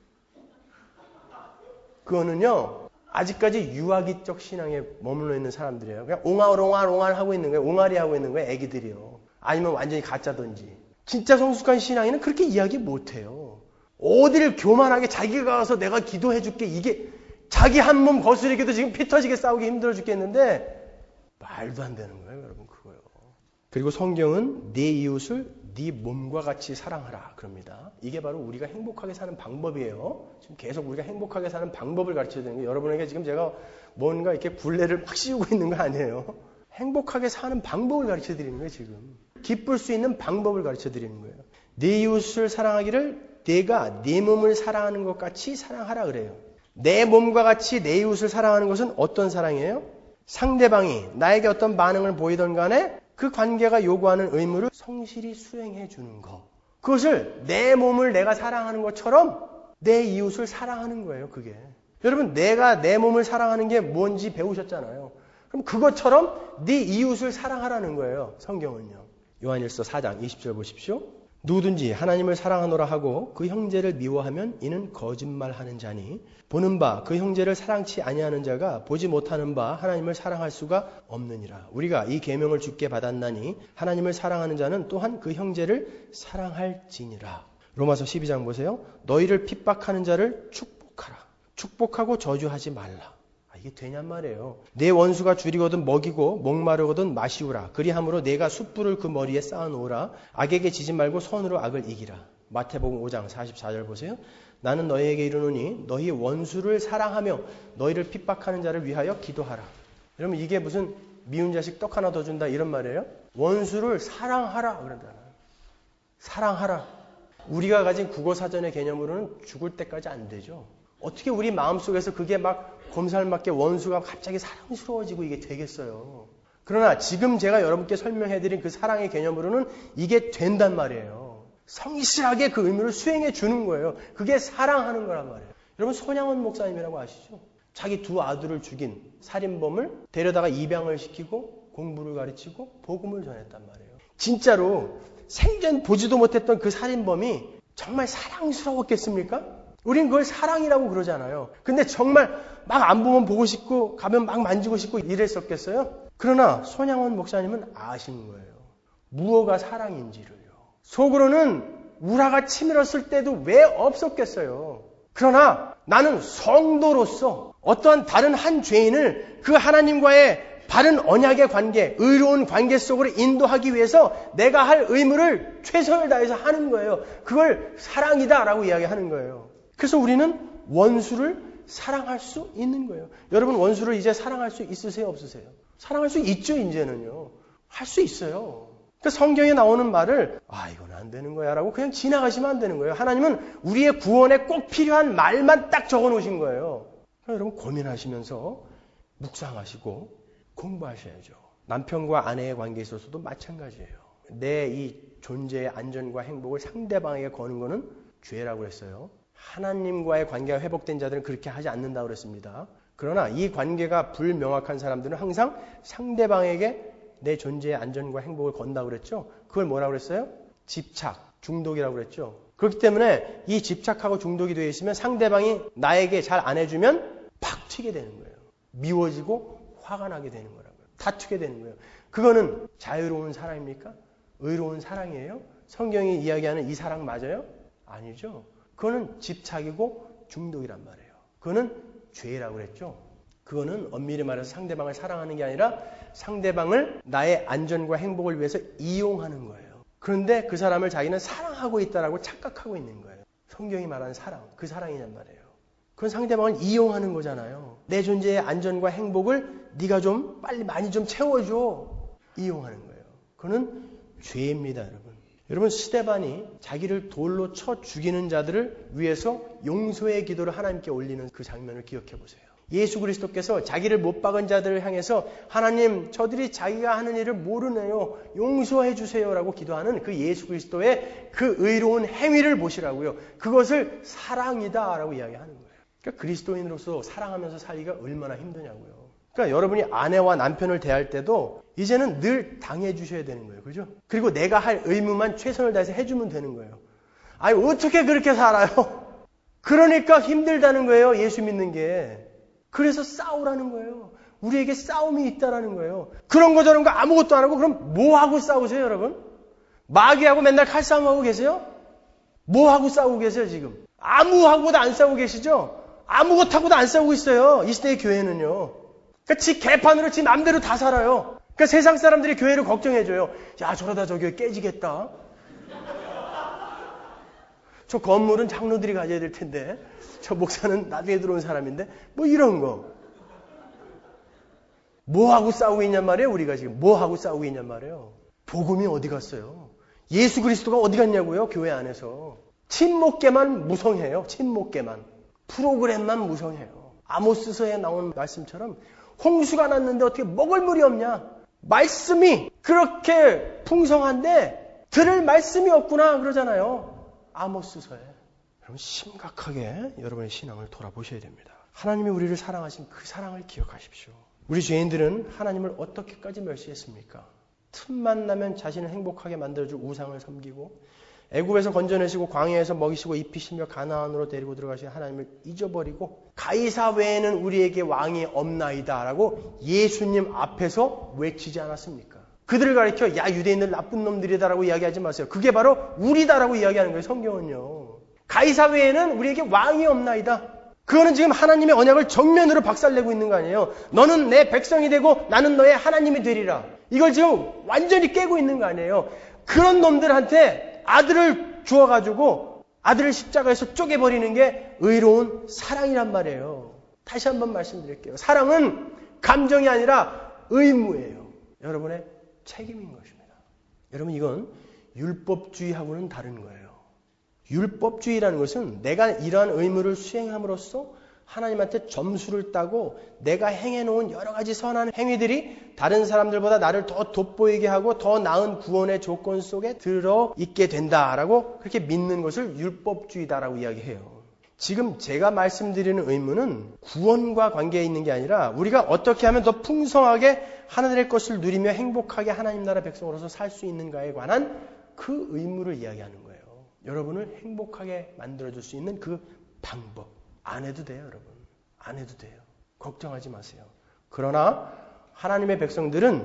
그거는요. 아직까지 유아기적 신앙에 머물러 있는 사람들이에요. 그냥 옹알옹알옹알 하고 있는 거예요. 옹알이 하고 있는 거예요. 애기들이요. 아니면 완전히 가짜든지. 진짜 성숙한 신앙인은 그렇게 이야기 못해요. 어디를 교만하게 자기가 가서 내가 기도해줄게. 이게 자기 한 몸 거스르기도 지금 피 터지게 싸우기 힘들어 죽겠는데 말도 안 되는 거예요. 여러분 그거요. 그리고 성경은 네 이웃을 네 몸과 같이 사랑하라 그럽니다. 이게 바로 우리가 행복하게 사는 방법이에요. 지금 계속 우리가 행복하게 사는 방법을 가르쳐야 되는 거예요. 여러분에게 지금 제가 뭔가 이렇게 굴레를 막 씌우고 있는 거 아니에요. 행복하게 사는 방법을 가르쳐 드리는 거예요. 지금 기쁠 수 있는 방법을 가르쳐 드리는 거예요. 네 이웃을 사랑하기를 내가 네 몸을 사랑하는 것 같이 사랑하라 그래요. 내 몸과 같이 내 이웃을 사랑하는 것은 어떤 사랑이에요? 상대방이 나에게 어떤 반응을 보이던 간에 그 관계가 요구하는 의무를 성실히 수행해 주는 것. 그것을 내 몸을 내가 사랑하는 것처럼 내 이웃을 사랑하는 거예요. 그게. 여러분 내가 내 몸을 사랑하는 게 뭔지 배우셨잖아요. 그럼 그것처럼 네 이웃을 사랑하라는 거예요. 성경은요. 요한일서 사 장 이십 절 보십시오. 누구든지 하나님을 사랑하노라 하고 그 형제를 미워하면 이는 거짓말하는 자니 보는 바 그 형제를 사랑치 아니하는 자가 보지 못하는 바 하나님을 사랑할 수가 없느니라. 우리가 이 계명을 주께 받았나니 하나님을 사랑하는 자는 또한 그 형제를 사랑할지니라. 로마서 십이 장 보세요. 너희를 핍박하는 자를 축복하라. 축복하고 저주하지 말라. 이게 되냔 말이에요. 내 원수가 줄이거든 먹이고 목마르거든 마시우라. 그리함으로 내가 숯불을 그 머리에 쌓아놓으라. 악에게 지지 말고 손으로 악을 이기라. 마태복음 오 장 사십사 절 보세요. 나는 너희에게 이르노니 너희 원수를 사랑하며 너희를 핍박하는 자를 위하여 기도하라. 여러분 이게 무슨 미운 자식 떡 하나 더 준다 이런 말이에요? 원수를 사랑하라 그런다. 사랑하라. 우리가 가진 국어사전의 개념으로는 죽을 때까지 안 되죠. 어떻게 우리 마음속에서 그게 막 곰살맞게 원수가 갑자기 사랑스러워지고 이게 되겠어요. 그러나 지금 제가 여러분께 설명해드린 그 사랑의 개념으로는 이게 된단 말이에요. 성실하게 그 의무를 수행해 주는 거예요. 그게 사랑하는 거란 말이에요. 여러분 손양원 목사님이라고 아시죠? 자기 두 아들을 죽인 살인범을 데려다가 입양을 시키고 공부를 가르치고 복음을 전했단 말이에요. 진짜로 생전 보지도 못했던 그 살인범이 정말 사랑스러웠겠습니까? 우린 그걸 사랑이라고 그러잖아요. 근데 정말 막 안 보면 보고 싶고 가면 막 만지고 싶고 이랬었겠어요? 그러나 손양원 목사님은 아신 거예요. 무엇가 사랑인지를요. 속으로는 우라가 치밀었을 때도 왜 없었겠어요. 그러나 나는 성도로서 어떠한 다른 한 죄인을 그 하나님과의 바른 언약의 관계, 의로운 관계 속으로 인도하기 위해서 내가 할 의무를 최선을 다해서 하는 거예요. 그걸 사랑이다라고 이야기하는 거예요. 그래서 우리는 원수를 사랑할 수 있는 거예요. 여러분 원수를 이제 사랑할 수 있으세요? 없으세요? 사랑할 수 있죠. 이제는요. 할 수 있어요. 그러니까 성경에 나오는 말을 아 이건 안 되는 거야 라고 그냥 지나가시면 안 되는 거예요. 하나님은 우리의 구원에 꼭 필요한 말만 딱 적어놓으신 거예요. 그러니까 여러분 고민하시면서 묵상하시고 공부하셔야죠. 남편과 아내의 관계에 있어서도 마찬가지예요. 내 이 존재의 안전과 행복을 상대방에게 거는 거는 죄라고 했어요. 하나님과의 관계가 회복된 자들은 그렇게 하지 않는다고 그랬습니다. 그러나 이 관계가 불명확한 사람들은 항상 상대방에게 내 존재의 안전과 행복을 건다고 그랬죠. 그걸 뭐라고 그랬어요? 집착, 중독이라고 그랬죠. 그렇기 때문에 이 집착하고 중독이 되어 있으면 상대방이 나에게 잘 안 해주면 팍 튀게 되는 거예요. 미워지고 화가 나게 되는 거라고요. 다투게 되는 거예요. 그거는 자유로운 사랑입니까? 의로운 사랑이에요? 성경이 이야기하는 이 사랑 맞아요? 아니죠. 그거는 집착이고 중독이란 말이에요. 그거는 죄라고 그랬죠. 그거는 엄밀히 말해서 상대방을 사랑하는 게 아니라 상대방을 나의 안전과 행복을 위해서 이용하는 거예요. 그런데 그 사람을 자기는 사랑하고 있다라고 착각하고 있는 거예요. 성경이 말하는 사랑, 그 사랑이란 말이에요. 그건 상대방을 이용하는 거잖아요. 내 존재의 안전과 행복을 네가 좀 빨리 많이 좀 채워줘. 이용하는 거예요. 그거는 죄입니다, 여러분. 여러분 스데반이 자기를 돌로 쳐 죽이는 자들을 위해서 용서의 기도를 하나님께 올리는 그 장면을 기억해 보세요. 예수 그리스도께서 자기를 못 박은 자들을 향해서 하나님 저들이 자기가 하는 일을 모르네요. 용서해 주세요라고 기도하는 그 예수 그리스도의 그 의로운 행위를 보시라고요. 그것을 사랑이다라고 이야기하는 거예요. 그러니까 그리스도인으로서 사랑하면서 살기가 얼마나 힘드냐고요. 그러니까 여러분이 아내와 남편을 대할 때도 이제는 늘 당해 주셔야 되는 거예요. 그죠? 그리고 내가 할 의무만 최선을 다해서 해주면 되는 거예요. 아니 어떻게 그렇게 살아요? 그러니까 힘들다는 거예요. 예수 믿는 게. 그래서 싸우라는 거예요. 우리에게 싸움이 있다라는 거예요. 그런 거 저런 거 아무것도 안 하고 그럼 뭐 하고 싸우세요, 여러분? 마귀하고 맨날 칼싸움하고 계세요? 뭐 하고 싸우고 계세요, 지금? 아무하고도 안 싸우고 계시죠? 아무것하고도 안 싸우고 있어요. 이 시대의 교회는요. 그러니까 지 개판으로 지 맘대로 다 살아요. 그러니까 세상 사람들이 교회를 걱정해줘요. 야, 저러다 저 교회 깨지겠다. 저 건물은 장로들이 가져야 될 텐데, 저 목사는 나중에 들어온 사람인데, 뭐 이런 거. 뭐하고 싸우고 있냔 말이에요, 우리가 지금. 뭐하고 싸우고 있냔 말이에요. 복음이 어디 갔어요? 예수 그리스도가 어디 갔냐고요, 교회 안에서. 친목계만 무성해요, 친목계만. 프로그램만 무성해요. 아모스서에 나온 말씀처럼 홍수가 났는데 어떻게 먹을 물이 없냐? 말씀이 그렇게 풍성한데 들을 말씀이 없구나 그러잖아요. 아모스서에. 여러분 심각하게 여러분의 신앙을 돌아보셔야 됩니다. 하나님이 우리를 사랑하신 그 사랑을 기억하십시오. 우리 죄인들은 하나님을 어떻게까지 멸시했습니까? 틈만 나면 자신을 행복하게 만들어줄 우상을 섬기고 애굽에서 건져내시고 광야에서 먹이시고 입히시며 가나안으로 데리고 들어가신 하나님을 잊어버리고 가이사 외에는 우리에게 왕이 없나이다 라고 예수님 앞에서 외치지 않았습니까? 그들을 가리켜 야 유대인들 나쁜 놈들이다라고 이야기하지 마세요. 그게 바로 우리다라고 이야기하는 거예요. 성경은요. 가이사 외에는 우리에게 왕이 없나이다. 그거는 지금 하나님의 언약을 정면으로 박살내고 있는 거 아니에요. 너는 내 백성이 되고 나는 너의 하나님이 되리라. 이걸 지금 완전히 깨고 있는 거 아니에요. 그런 놈들한테 아들을 주어가지고 아들을 십자가에서 쪼개버리는 게 의로운 사랑이란 말이에요. 다시 한번 말씀드릴게요. 사랑은 감정이 아니라 의무예요. 여러분의 책임인 것입니다. 여러분 이건 율법주의하고는 다른 거예요. 율법주의라는 것은 내가 이러한 의무를 수행함으로써 하나님한테 점수를 따고 내가 행해놓은 여러 가지 선한 행위들이 다른 사람들보다 나를 더 돋보이게 하고 더 나은 구원의 조건 속에 들어있게 된다라고 그렇게 믿는 것을 율법주의다라고 이야기해요. 지금 제가 말씀드리는 의무는 구원과 관계에 있는 게 아니라 우리가 어떻게 하면 더 풍성하게 하늘의 것을 누리며 행복하게 하나님 나라 백성으로서 살 수 있는가에 관한 그 의무를 이야기하는 거예요. 여러분을 행복하게 만들어줄 수 있는 그 방법. 안 해도 돼요, 여러분. 안 해도 돼요. 걱정하지 마세요. 그러나 하나님의 백성들은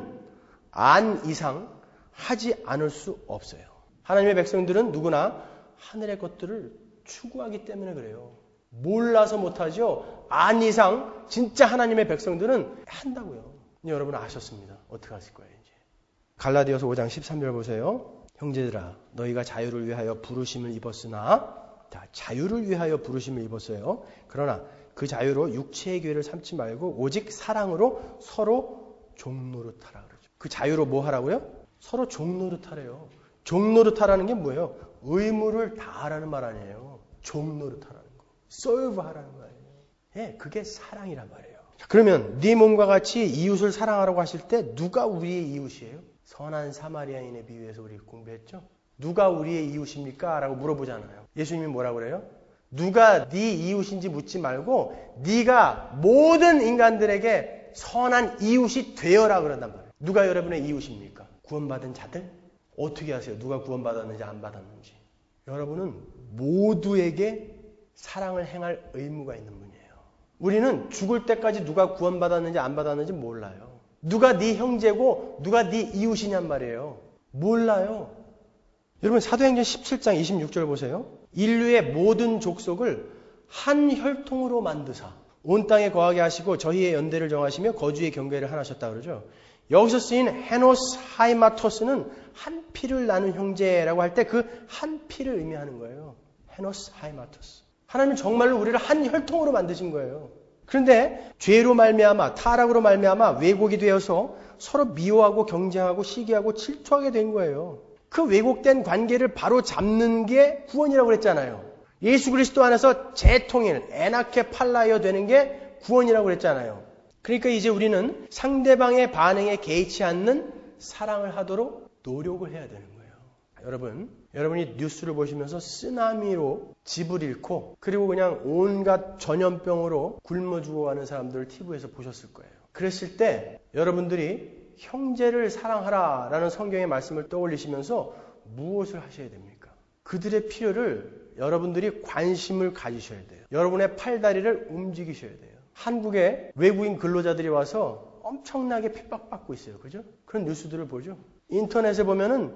안 이상 하지 않을 수 없어요. 하나님의 백성들은 누구나 하늘의 것들을 추구하기 때문에 그래요. 몰라서 못하죠. 안 이상 진짜 하나님의 백성들은 한다고요. 여러분 아셨습니다. 어떻게 하실 거예요, 이제. 갈라디아서 오 장 십삼 절 보세요. 형제들아 너희가 자유를 위하여 부르심을 입었으나 자, 자유를 위하여 부르심을 입었어요. 그러나 그 자유로 육체의 교회를 삼지 말고 오직 사랑으로 서로 종노릇하라 그러죠. 그 자유로 뭐 하라고요? 서로 종노릇하래요. 종노릇하라는 게 뭐예요? 의무를 다하라는 말 아니에요. 종노릇하라는 거. serve 하라는 거 아니에요. 예, 그게 사랑이란 말이에요. 자, 그러면 네 몸과 같이 이웃을 사랑하라고 하실 때 누가 우리의 이웃이에요? 선한 사마리아인의 비유에서 우리 공부했죠? 누가 우리의 이웃입니까? 라고 물어보잖아요. 예수님이 뭐라고 그래요? 누가 네 이웃인지 묻지 말고 네가 모든 인간들에게 선한 이웃이 되어라 그런단 말이에요. 누가 여러분의 이웃입니까? 구원받은 자들? 어떻게 아세요? 누가 구원받았는지 안 받았는지. 여러분은 모두에게 사랑을 행할 의무가 있는 분이에요. 우리는 죽을 때까지 누가 구원받았는지 안 받았는지 몰라요. 누가 네 형제고 누가 네 이웃이냔 말이에요. 몰라요. 여러분 사도행전 십칠 장 이십육 절 보세요. 인류의 모든 족속을 한 혈통으로 만드사 온 땅에 거하게 하시고 저희의 연대를 정하시며 거주의 경계를 하나셨다 그러죠. 여기서 쓰인 헤노스 하이마토스는 한 피를 나눈 형제라고 할 때 그 한 피를 의미하는 거예요. 헤노스 하이마토스. 하나님은 정말로 우리를 한 혈통으로 만드신 거예요. 그런데 죄로 말미암아 타락으로 말미암아 왜곡이 되어서 서로 미워하고 경쟁하고 시기하고 질투하게 된 거예요. 그 왜곡된 관계를 바로 잡는 게 구원이라고 그랬잖아요. 예수 그리스도 안에서 재통일, 에나케 팔라이어 되는 게 구원이라고 그랬잖아요. 그러니까 이제 우리는 상대방의 반응에 개의치 않는 사랑을 하도록 노력을 해야 되는 거예요. 여러분, 여러분이 뉴스를 보시면서 쓰나미로 집을 잃고 그리고 그냥 온갖 전염병으로 굶어 죽어가는 사람들을 티비에서 보셨을 거예요. 그랬을 때 여러분들이 형제를 사랑하라 라는 성경의 말씀을 떠올리시면서 무엇을 하셔야 됩니까? 그들의 필요를 여러분들이 관심을 가지셔야 돼요. 여러분의 팔다리를 움직이셔야 돼요. 한국에 외국인 근로자들이 와서 엄청나게 핍박받고 있어요. 그죠? 그런 뉴스들을 보죠. 인터넷에 보면은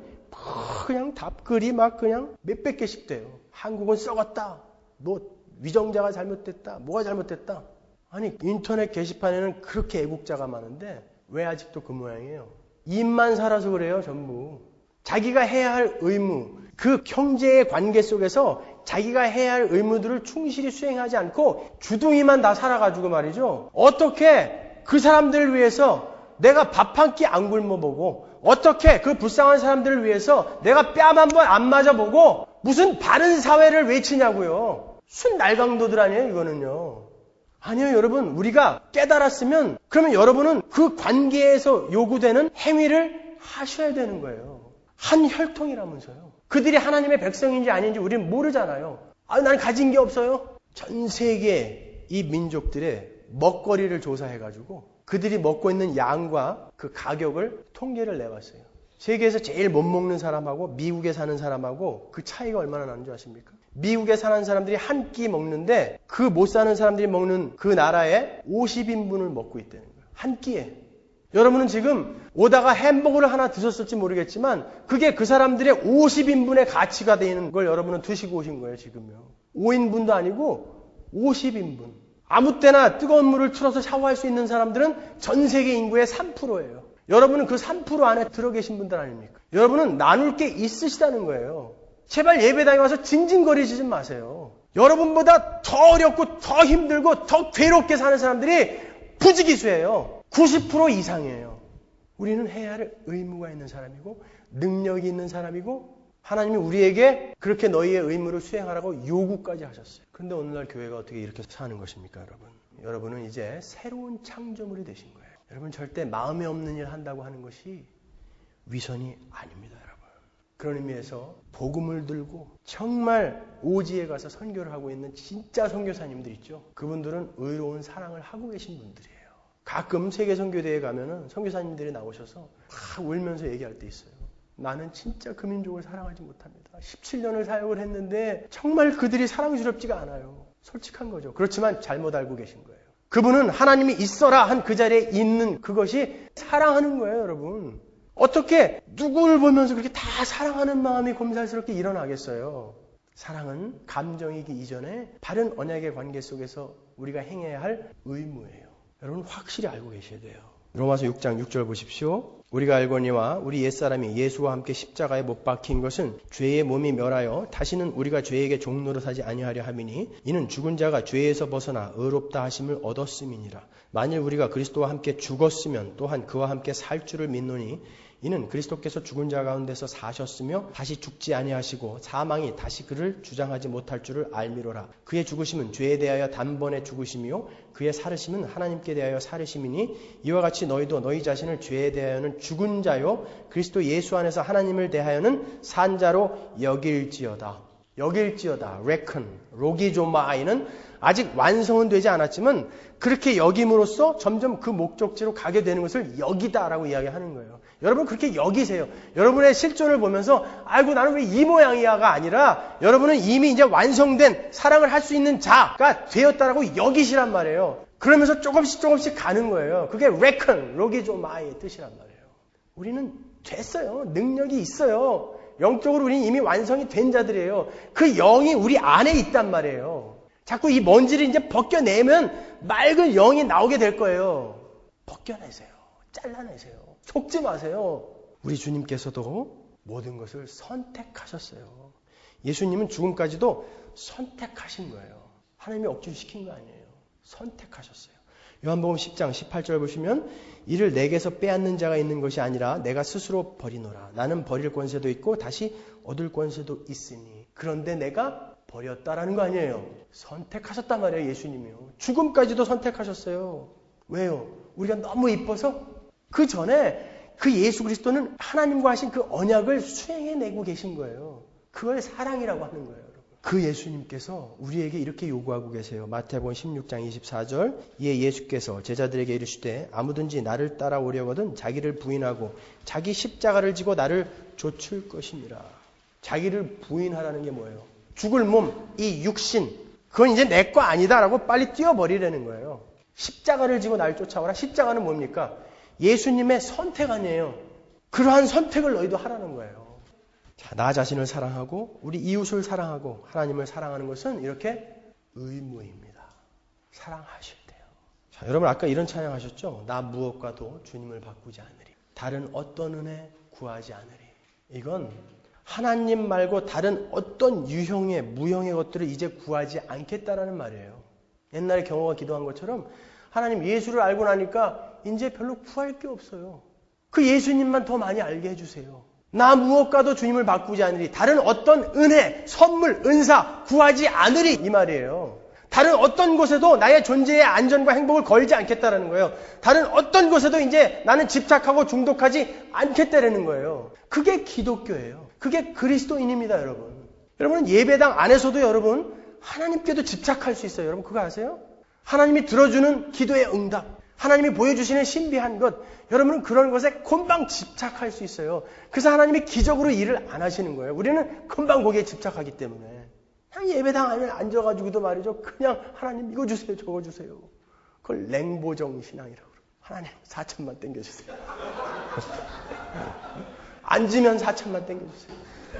그냥 답글이 막 그냥 몇백 개씩 돼요. 한국은 썩었다. 뭐 위정자가 잘못됐다. 뭐가 잘못됐다. 아니 인터넷 게시판에는 그렇게 애국자가 많은데 왜 아직도 그 모양이에요? 입만 살아서 그래요, 전부. 자기가 해야 할 의무, 그 형제의 관계 속에서 자기가 해야 할 의무들을 충실히 수행하지 않고 주둥이만 다 살아가지고 말이죠. 어떻게 그 사람들을 위해서 내가 밥 한 끼 안 굶어보고, 어떻게 그 불쌍한 사람들을 위해서 내가 뺨 한 번 안 맞아보고 무슨 바른 사회를 외치냐고요. 순 날강도들 아니에요, 이거는요. 아니요, 여러분. 우리가 깨달았으면 그러면 여러분은 그 관계에서 요구되는 행위를 하셔야 되는 거예요. 한 혈통이라면서요. 그들이 하나님의 백성인지 아닌지 우리는 모르잖아요. 아, 난 가진 게 없어요. 전 세계 이 민족들의 먹거리를 조사해가지고 그들이 먹고 있는 양과 그 가격을 통계를 내봤어요. 세계에서 제일 못 먹는 사람하고 미국에 사는 사람하고 그 차이가 얼마나 나는 줄 아십니까? 미국에 사는 사람들이 한 끼 먹는데 그 못 사는 사람들이 먹는 그 나라에 오십 인분을 먹고 있다는 거예요. 한 끼에. 여러분은 지금 오다가 햄버거를 하나 드셨을지 모르겠지만 그게 그 사람들의 오십 인분의 가치가 되는 걸 여러분은 드시고 오신 거예요, 지금요. 오 인분도 아니고 오십 인분. 아무 때나 뜨거운 물을 틀어서 샤워할 수 있는 사람들은 전 세계 인구의 삼 퍼센트예요. 여러분은 그 삼 퍼센트 안에 들어 계신 분들 아닙니까? 여러분은 나눌 게 있으시다는 거예요. 제발 예배당에 와서 징징거리지 좀 마세요. 여러분보다 더 어렵고 더 힘들고 더 괴롭게 사는 사람들이 부지기수예요. 구십 퍼센트 이상이에요. 우리는 해야 할 의무가 있는 사람이고 능력이 있는 사람이고 하나님이 우리에게 그렇게 너희의 의무를 수행하라고 요구까지 하셨어요. 그런데 오늘날 교회가 어떻게 이렇게 사는 것입니까, 여러분? 여러분은 이제 새로운 창조물이 되신 거예요. 여러분 절대 마음에 없는 일 한다고 하는 것이 위선이 아닙니다, 여러분. 그런 의미에서 복음을 들고 정말 오지에 가서 선교를 하고 있는 진짜 선교사님들 있죠. 그분들은 의로운 사랑을 하고 계신 분들이에요. 가끔 세계 선교대회에 가면은 선교사님들이 나오셔서 막 울면서 얘기할 때 있어요. 나는 진짜 그 민족을 사랑하지 못합니다. 십칠 년을 사역을 했는데 정말 그들이 사랑스럽지가 않아요. 솔직한 거죠. 그렇지만 잘못 알고 계신 거예요. 그분은 하나님이 있어라 한 그 자리에 있는 그것이 사랑하는 거예요, 여러분. 어떻게 누구를 보면서 그렇게 다 사랑하는 마음이 곰살스럽게 일어나겠어요? 사랑은 감정이기 이전에 바른 언약의 관계 속에서 우리가 행해야 할 의무예요. 여러분 확실히 알고 계셔야 돼요. 로마서 육 장 육 절 보십시오. 우리가 알거니와 우리 옛사람이 예수와 함께 십자가에 못 박힌 것은 죄의 몸이 멸하여 다시는 우리가 죄에게 종노릇하지 아니하려 함이니 이는 죽은 자가 죄에서 벗어나 의롭다 하심을 얻었음이니라. 만일 우리가 그리스도와 함께 죽었으면 또한 그와 함께 살 줄을 믿노니 이는 그리스도께서 죽은 자 가운데서 사셨으며 다시 죽지 아니하시고 사망이 다시 그를 주장하지 못할 줄을 알미로라. 그의 죽으심은 죄에 대하여 단번에 죽으심이요 그의 살으심은 하나님께 대하여 살으심이니 이와 같이 너희도 너희 자신을 죄에 대하여는 죽은 자요 그리스도 예수 안에서 하나님을 대하여는 산 자로 여길지어다. 여길지어다. reckon, 로기조마이는 아직 완성은 되지 않았지만 그렇게 여김으로써 점점 그 목적지로 가게 되는 것을 여기다라고 이야기하는 거예요. 여러분 그렇게 여기세요. 여러분의 실존을 보면서 아이고 나는 왜 이 모양이야가 아니라 여러분은 이미 이제 완성된 사랑을 할 수 있는 자가 되었다라고 여기시란 말이에요. 그러면서 조금씩 조금씩 가는 거예요. 그게 reckon, 로기조마이의 뜻이란 말이에요. 우리는 됐어요. 능력이 있어요. 영적으로 우리는 이미 완성이 된 자들이에요. 그 영이 우리 안에 있단 말이에요. 자꾸 이 먼지를 이제 벗겨내면 맑은 영이 나오게 될 거예요. 벗겨내세요. 잘라내세요. 속지 마세요. 우리 주님께서도 모든 것을 선택하셨어요. 예수님은 죽음까지도 선택하신 거예요. 하나님이 억지로 시킨 거 아니에요. 선택하셨어요. 요한복음 십 장 십팔 절 보시면 이를 내게서 빼앗는 자가 있는 것이 아니라 내가 스스로 버리노라. 나는 버릴 권세도 있고 다시 얻을 권세도 있으니 그런데 내가 버렸다라는 거 아니에요. 선택하셨단 말이에요. 예수님이요. 죽음까지도 선택하셨어요. 왜요? 우리가 너무 이뻐서 그 전에 그 예수 그리스도는 하나님과 하신 그 언약을 수행해내고 계신 거예요. 그걸 사랑이라고 하는 거예요. 여러분. 그 예수님께서 우리에게 이렇게 요구하고 계세요. 마태복음 십육 장 이십사 절 이에 예수께서 제자들에게 이르시되 아무든지 나를 따라오려거든 자기를 부인하고 자기 십자가를 지고 나를 좇을 것이니라. 자기를 부인하라는 게 뭐예요? 죽을 몸, 이 육신, 그건 이제 내 거 아니다라고 빨리 띄워버리라는 거예요. 십자가를 지고 나를 쫓아오라. 십자가는 뭡니까? 예수님의 선택 아니에요. 그러한 선택을 너희도 하라는 거예요. 자, 나 자신을 사랑하고 우리 이웃을 사랑하고 하나님을 사랑하는 것은 이렇게 의무입니다. 사랑하셔야 돼요. 자, 여러분 아까 이런 찬양하셨죠? 나 무엇과도 주님을 바꾸지 않으리. 다른 어떤 은혜 구하지 않으리. 이건 하나님 말고 다른 어떤 유형의 무형의 것들을 이제 구하지 않겠다라는 말이에요. 옛날에 경호가 기도한 것처럼 하나님 예수를 알고 나니까 이제 별로 구할 게 없어요. 그 예수님만 더 많이 알게 해주세요. 나 무엇과도 주님을 바꾸지 않으리. 다른 어떤 은혜, 선물, 은사 구하지 않으리. 이 말이에요. 다른 어떤 곳에도 나의 존재의 안전과 행복을 걸지 않겠다라는 거예요. 다른 어떤 곳에도 이제 나는 집착하고 중독하지 않겠다라는 거예요. 그게 기독교예요. 그게 그리스도인입니다, 여러분. 여러분은 예배당 안에서도 여러분 하나님께도 집착할 수 있어요. 여러분 그거 아세요? 하나님이 들어주는 기도의 응답, 하나님이 보여주시는 신비한 것, 여러분은 그런 것에 금방 집착할 수 있어요. 그래서 하나님이 기적으로 일을 안 하시는 거예요. 우리는 금방 거기에 집착하기 때문에. 그냥 예배당 안에 앉아가지고도 말이죠. 그냥 하나님 이거 주세요, 저거 주세요. 그걸 냉보정 신앙이라고 그래요. 하나님 사천만 땡겨주세요. 앉으면 사천만 땡겨주세요.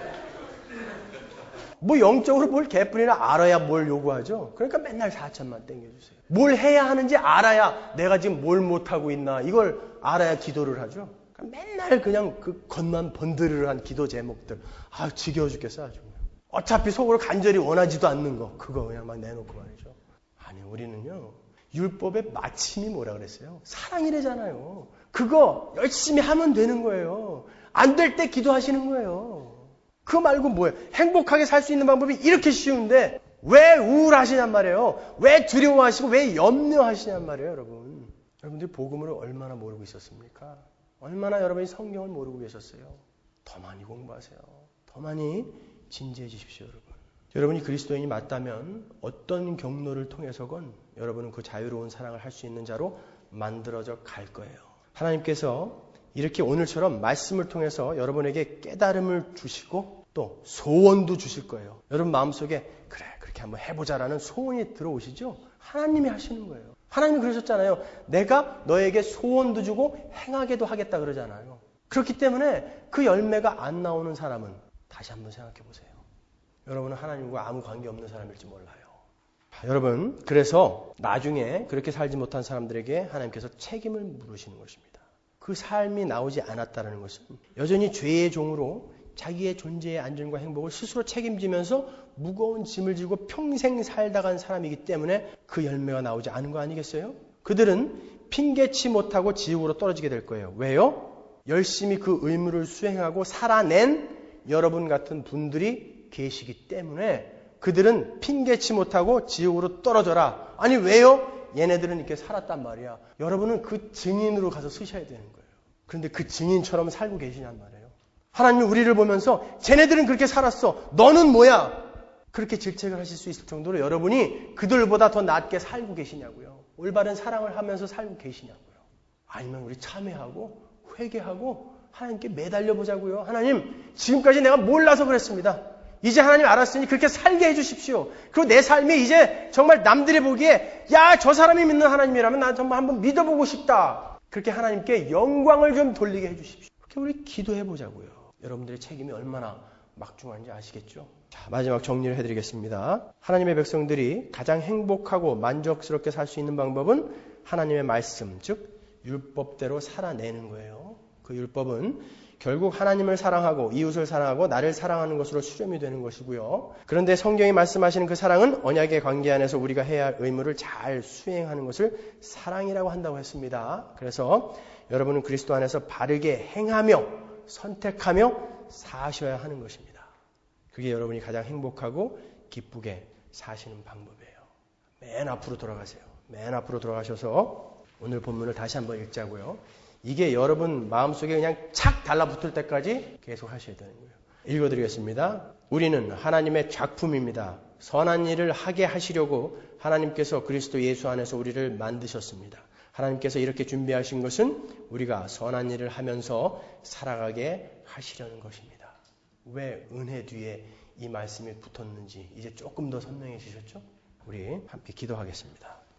뭐 영적으로 뭘 개뿐이나 알아야 뭘 요구하죠. 그러니까 맨날 사천만 땡겨주세요. 뭘 해야 하는지 알아야 내가 지금 뭘 못하고 있나 이걸 알아야 기도를 하죠. 그러니까 맨날 그냥 그 겉만 번드르르한 기도 제목들. 아 지겨워 죽겠어 아주. 어차피 속으로 간절히 원하지도 않는 거 그거 그냥 막 내놓고 말이죠. 아니 우리는요. 율법의 마침이 뭐라 그랬어요? 사랑이래잖아요. 그거 열심히 하면 되는 거예요. 안 될 때 기도하시는 거예요. 그거 말고 뭐예요? 행복하게 살 수 있는 방법이 이렇게 쉬운데 왜 우울하시냔 말이에요. 왜 두려워하시고 왜 염려하시냔 말이에요, 여러분. 여러분들이 복음을 얼마나 모르고 있었습니까? 얼마나 여러분이 성경을 모르고 계셨어요? 더 많이 공부하세요. 더 많이 진지해 주십시오, 여러분. 여러분이 그리스도인이 맞다면 어떤 경로를 통해서건 여러분은 그 자유로운 사랑을 할 수 있는 자로 만들어져 갈 거예요. 하나님께서 이렇게 오늘처럼 말씀을 통해서 여러분에게 깨달음을 주시고 또 소원도 주실 거예요. 여러분 마음속에 그래 그렇게 한번 해보자라는 소원이 들어오시죠? 하나님이 하시는 거예요. 하나님이 그러셨잖아요. 내가 너에게 소원도 주고 행하게도 하겠다 그러잖아요. 그렇기 때문에 그 열매가 안 나오는 사람은 다시 한번 생각해 보세요. 여러분은 하나님과 아무 관계없는 사람일지 몰라요. 여러분 그래서 나중에 그렇게 살지 못한 사람들에게 하나님께서 책임을 물으시는 것입니다. 그 삶이 나오지 않았다는 것은 여전히 죄의 종으로 자기의 존재의 안전과 행복을 스스로 책임지면서 무거운 짐을 지고 평생 살다 간 사람이기 때문에 그 열매가 나오지 않은 거 아니겠어요? 그들은 핑계치 못하고 지옥으로 떨어지게 될 거예요. 왜요? 열심히 그 의무를 수행하고 살아낸 여러분 같은 분들이 계시기 때문에 그들은 핑계치 못하고 지옥으로 떨어져라. 아니 왜요? 얘네들은 이렇게 살았단 말이야. 여러분은 그 증인으로 가서 서셔야 되는 거예요. 그런데 그 증인처럼 살고 계시냔 말이에요. 하나님은 우리를 보면서 쟤네들은 그렇게 살았어. 너는 뭐야? 그렇게 질책을 하실 수 있을 정도로 여러분이 그들보다 더 낫게 살고 계시냐고요. 올바른 사랑을 하면서 살고 계시냐고요. 아니면 우리 참회하고 회개하고 하나님께 매달려 보자고요. 하나님 지금까지 내가 몰라서 그랬습니다. 이제 하나님 알았으니 그렇게 살게 해주십시오. 그리고 내 삶이 이제 정말 남들이 보기에 야, 저 사람이 믿는 하나님이라면 난 정말 한번 믿어보고 싶다. 그렇게 하나님께 영광을 좀 돌리게 해주십시오. 그렇게 우리 기도해 보자고요. 여러분들의 책임이 얼마나 막중한지 아시겠죠? 자, 마지막 정리를 해드리겠습니다. 하나님의 백성들이 가장 행복하고 만족스럽게 살 수 있는 방법은 하나님의 말씀, 즉 율법대로 살아내는 거예요. 그 율법은 결국 하나님을 사랑하고 이웃을 사랑하고 나를 사랑하는 것으로 수렴이 되는 것이고요. 그런데 성경이 말씀하시는 그 사랑은 언약의 관계 안에서 우리가 해야 할 의무를 잘 수행하는 것을 사랑이라고 한다고 했습니다. 그래서 여러분은 그리스도 안에서 바르게 행하며 선택하며 사셔야 하는 것입니다. 그게 여러분이 가장 행복하고 기쁘게 사시는 방법이에요. 맨 앞으로 돌아가세요. 맨 앞으로 돌아가셔서 오늘 본문을 다시 한번 읽자고요. 이게 여러분 마음속에 그냥 착 달라붙을 때까지 계속 하셔야 되는 거예요. 읽어드리겠습니다. 우리는 하나님의 작품입니다. 선한 일을 하게 하시려고 하나님께서 그리스도 예수 안에서 우리를 만드셨습니다. 하나님께서 이렇게 준비하신 것은 우리가 선한 일을 하면서 살아가게 하시려는 것입니다. 왜 은혜 뒤에 이 말씀이 붙었는지 이제 조금 더 선명해지셨죠? 우리 함께 기도하겠습니다.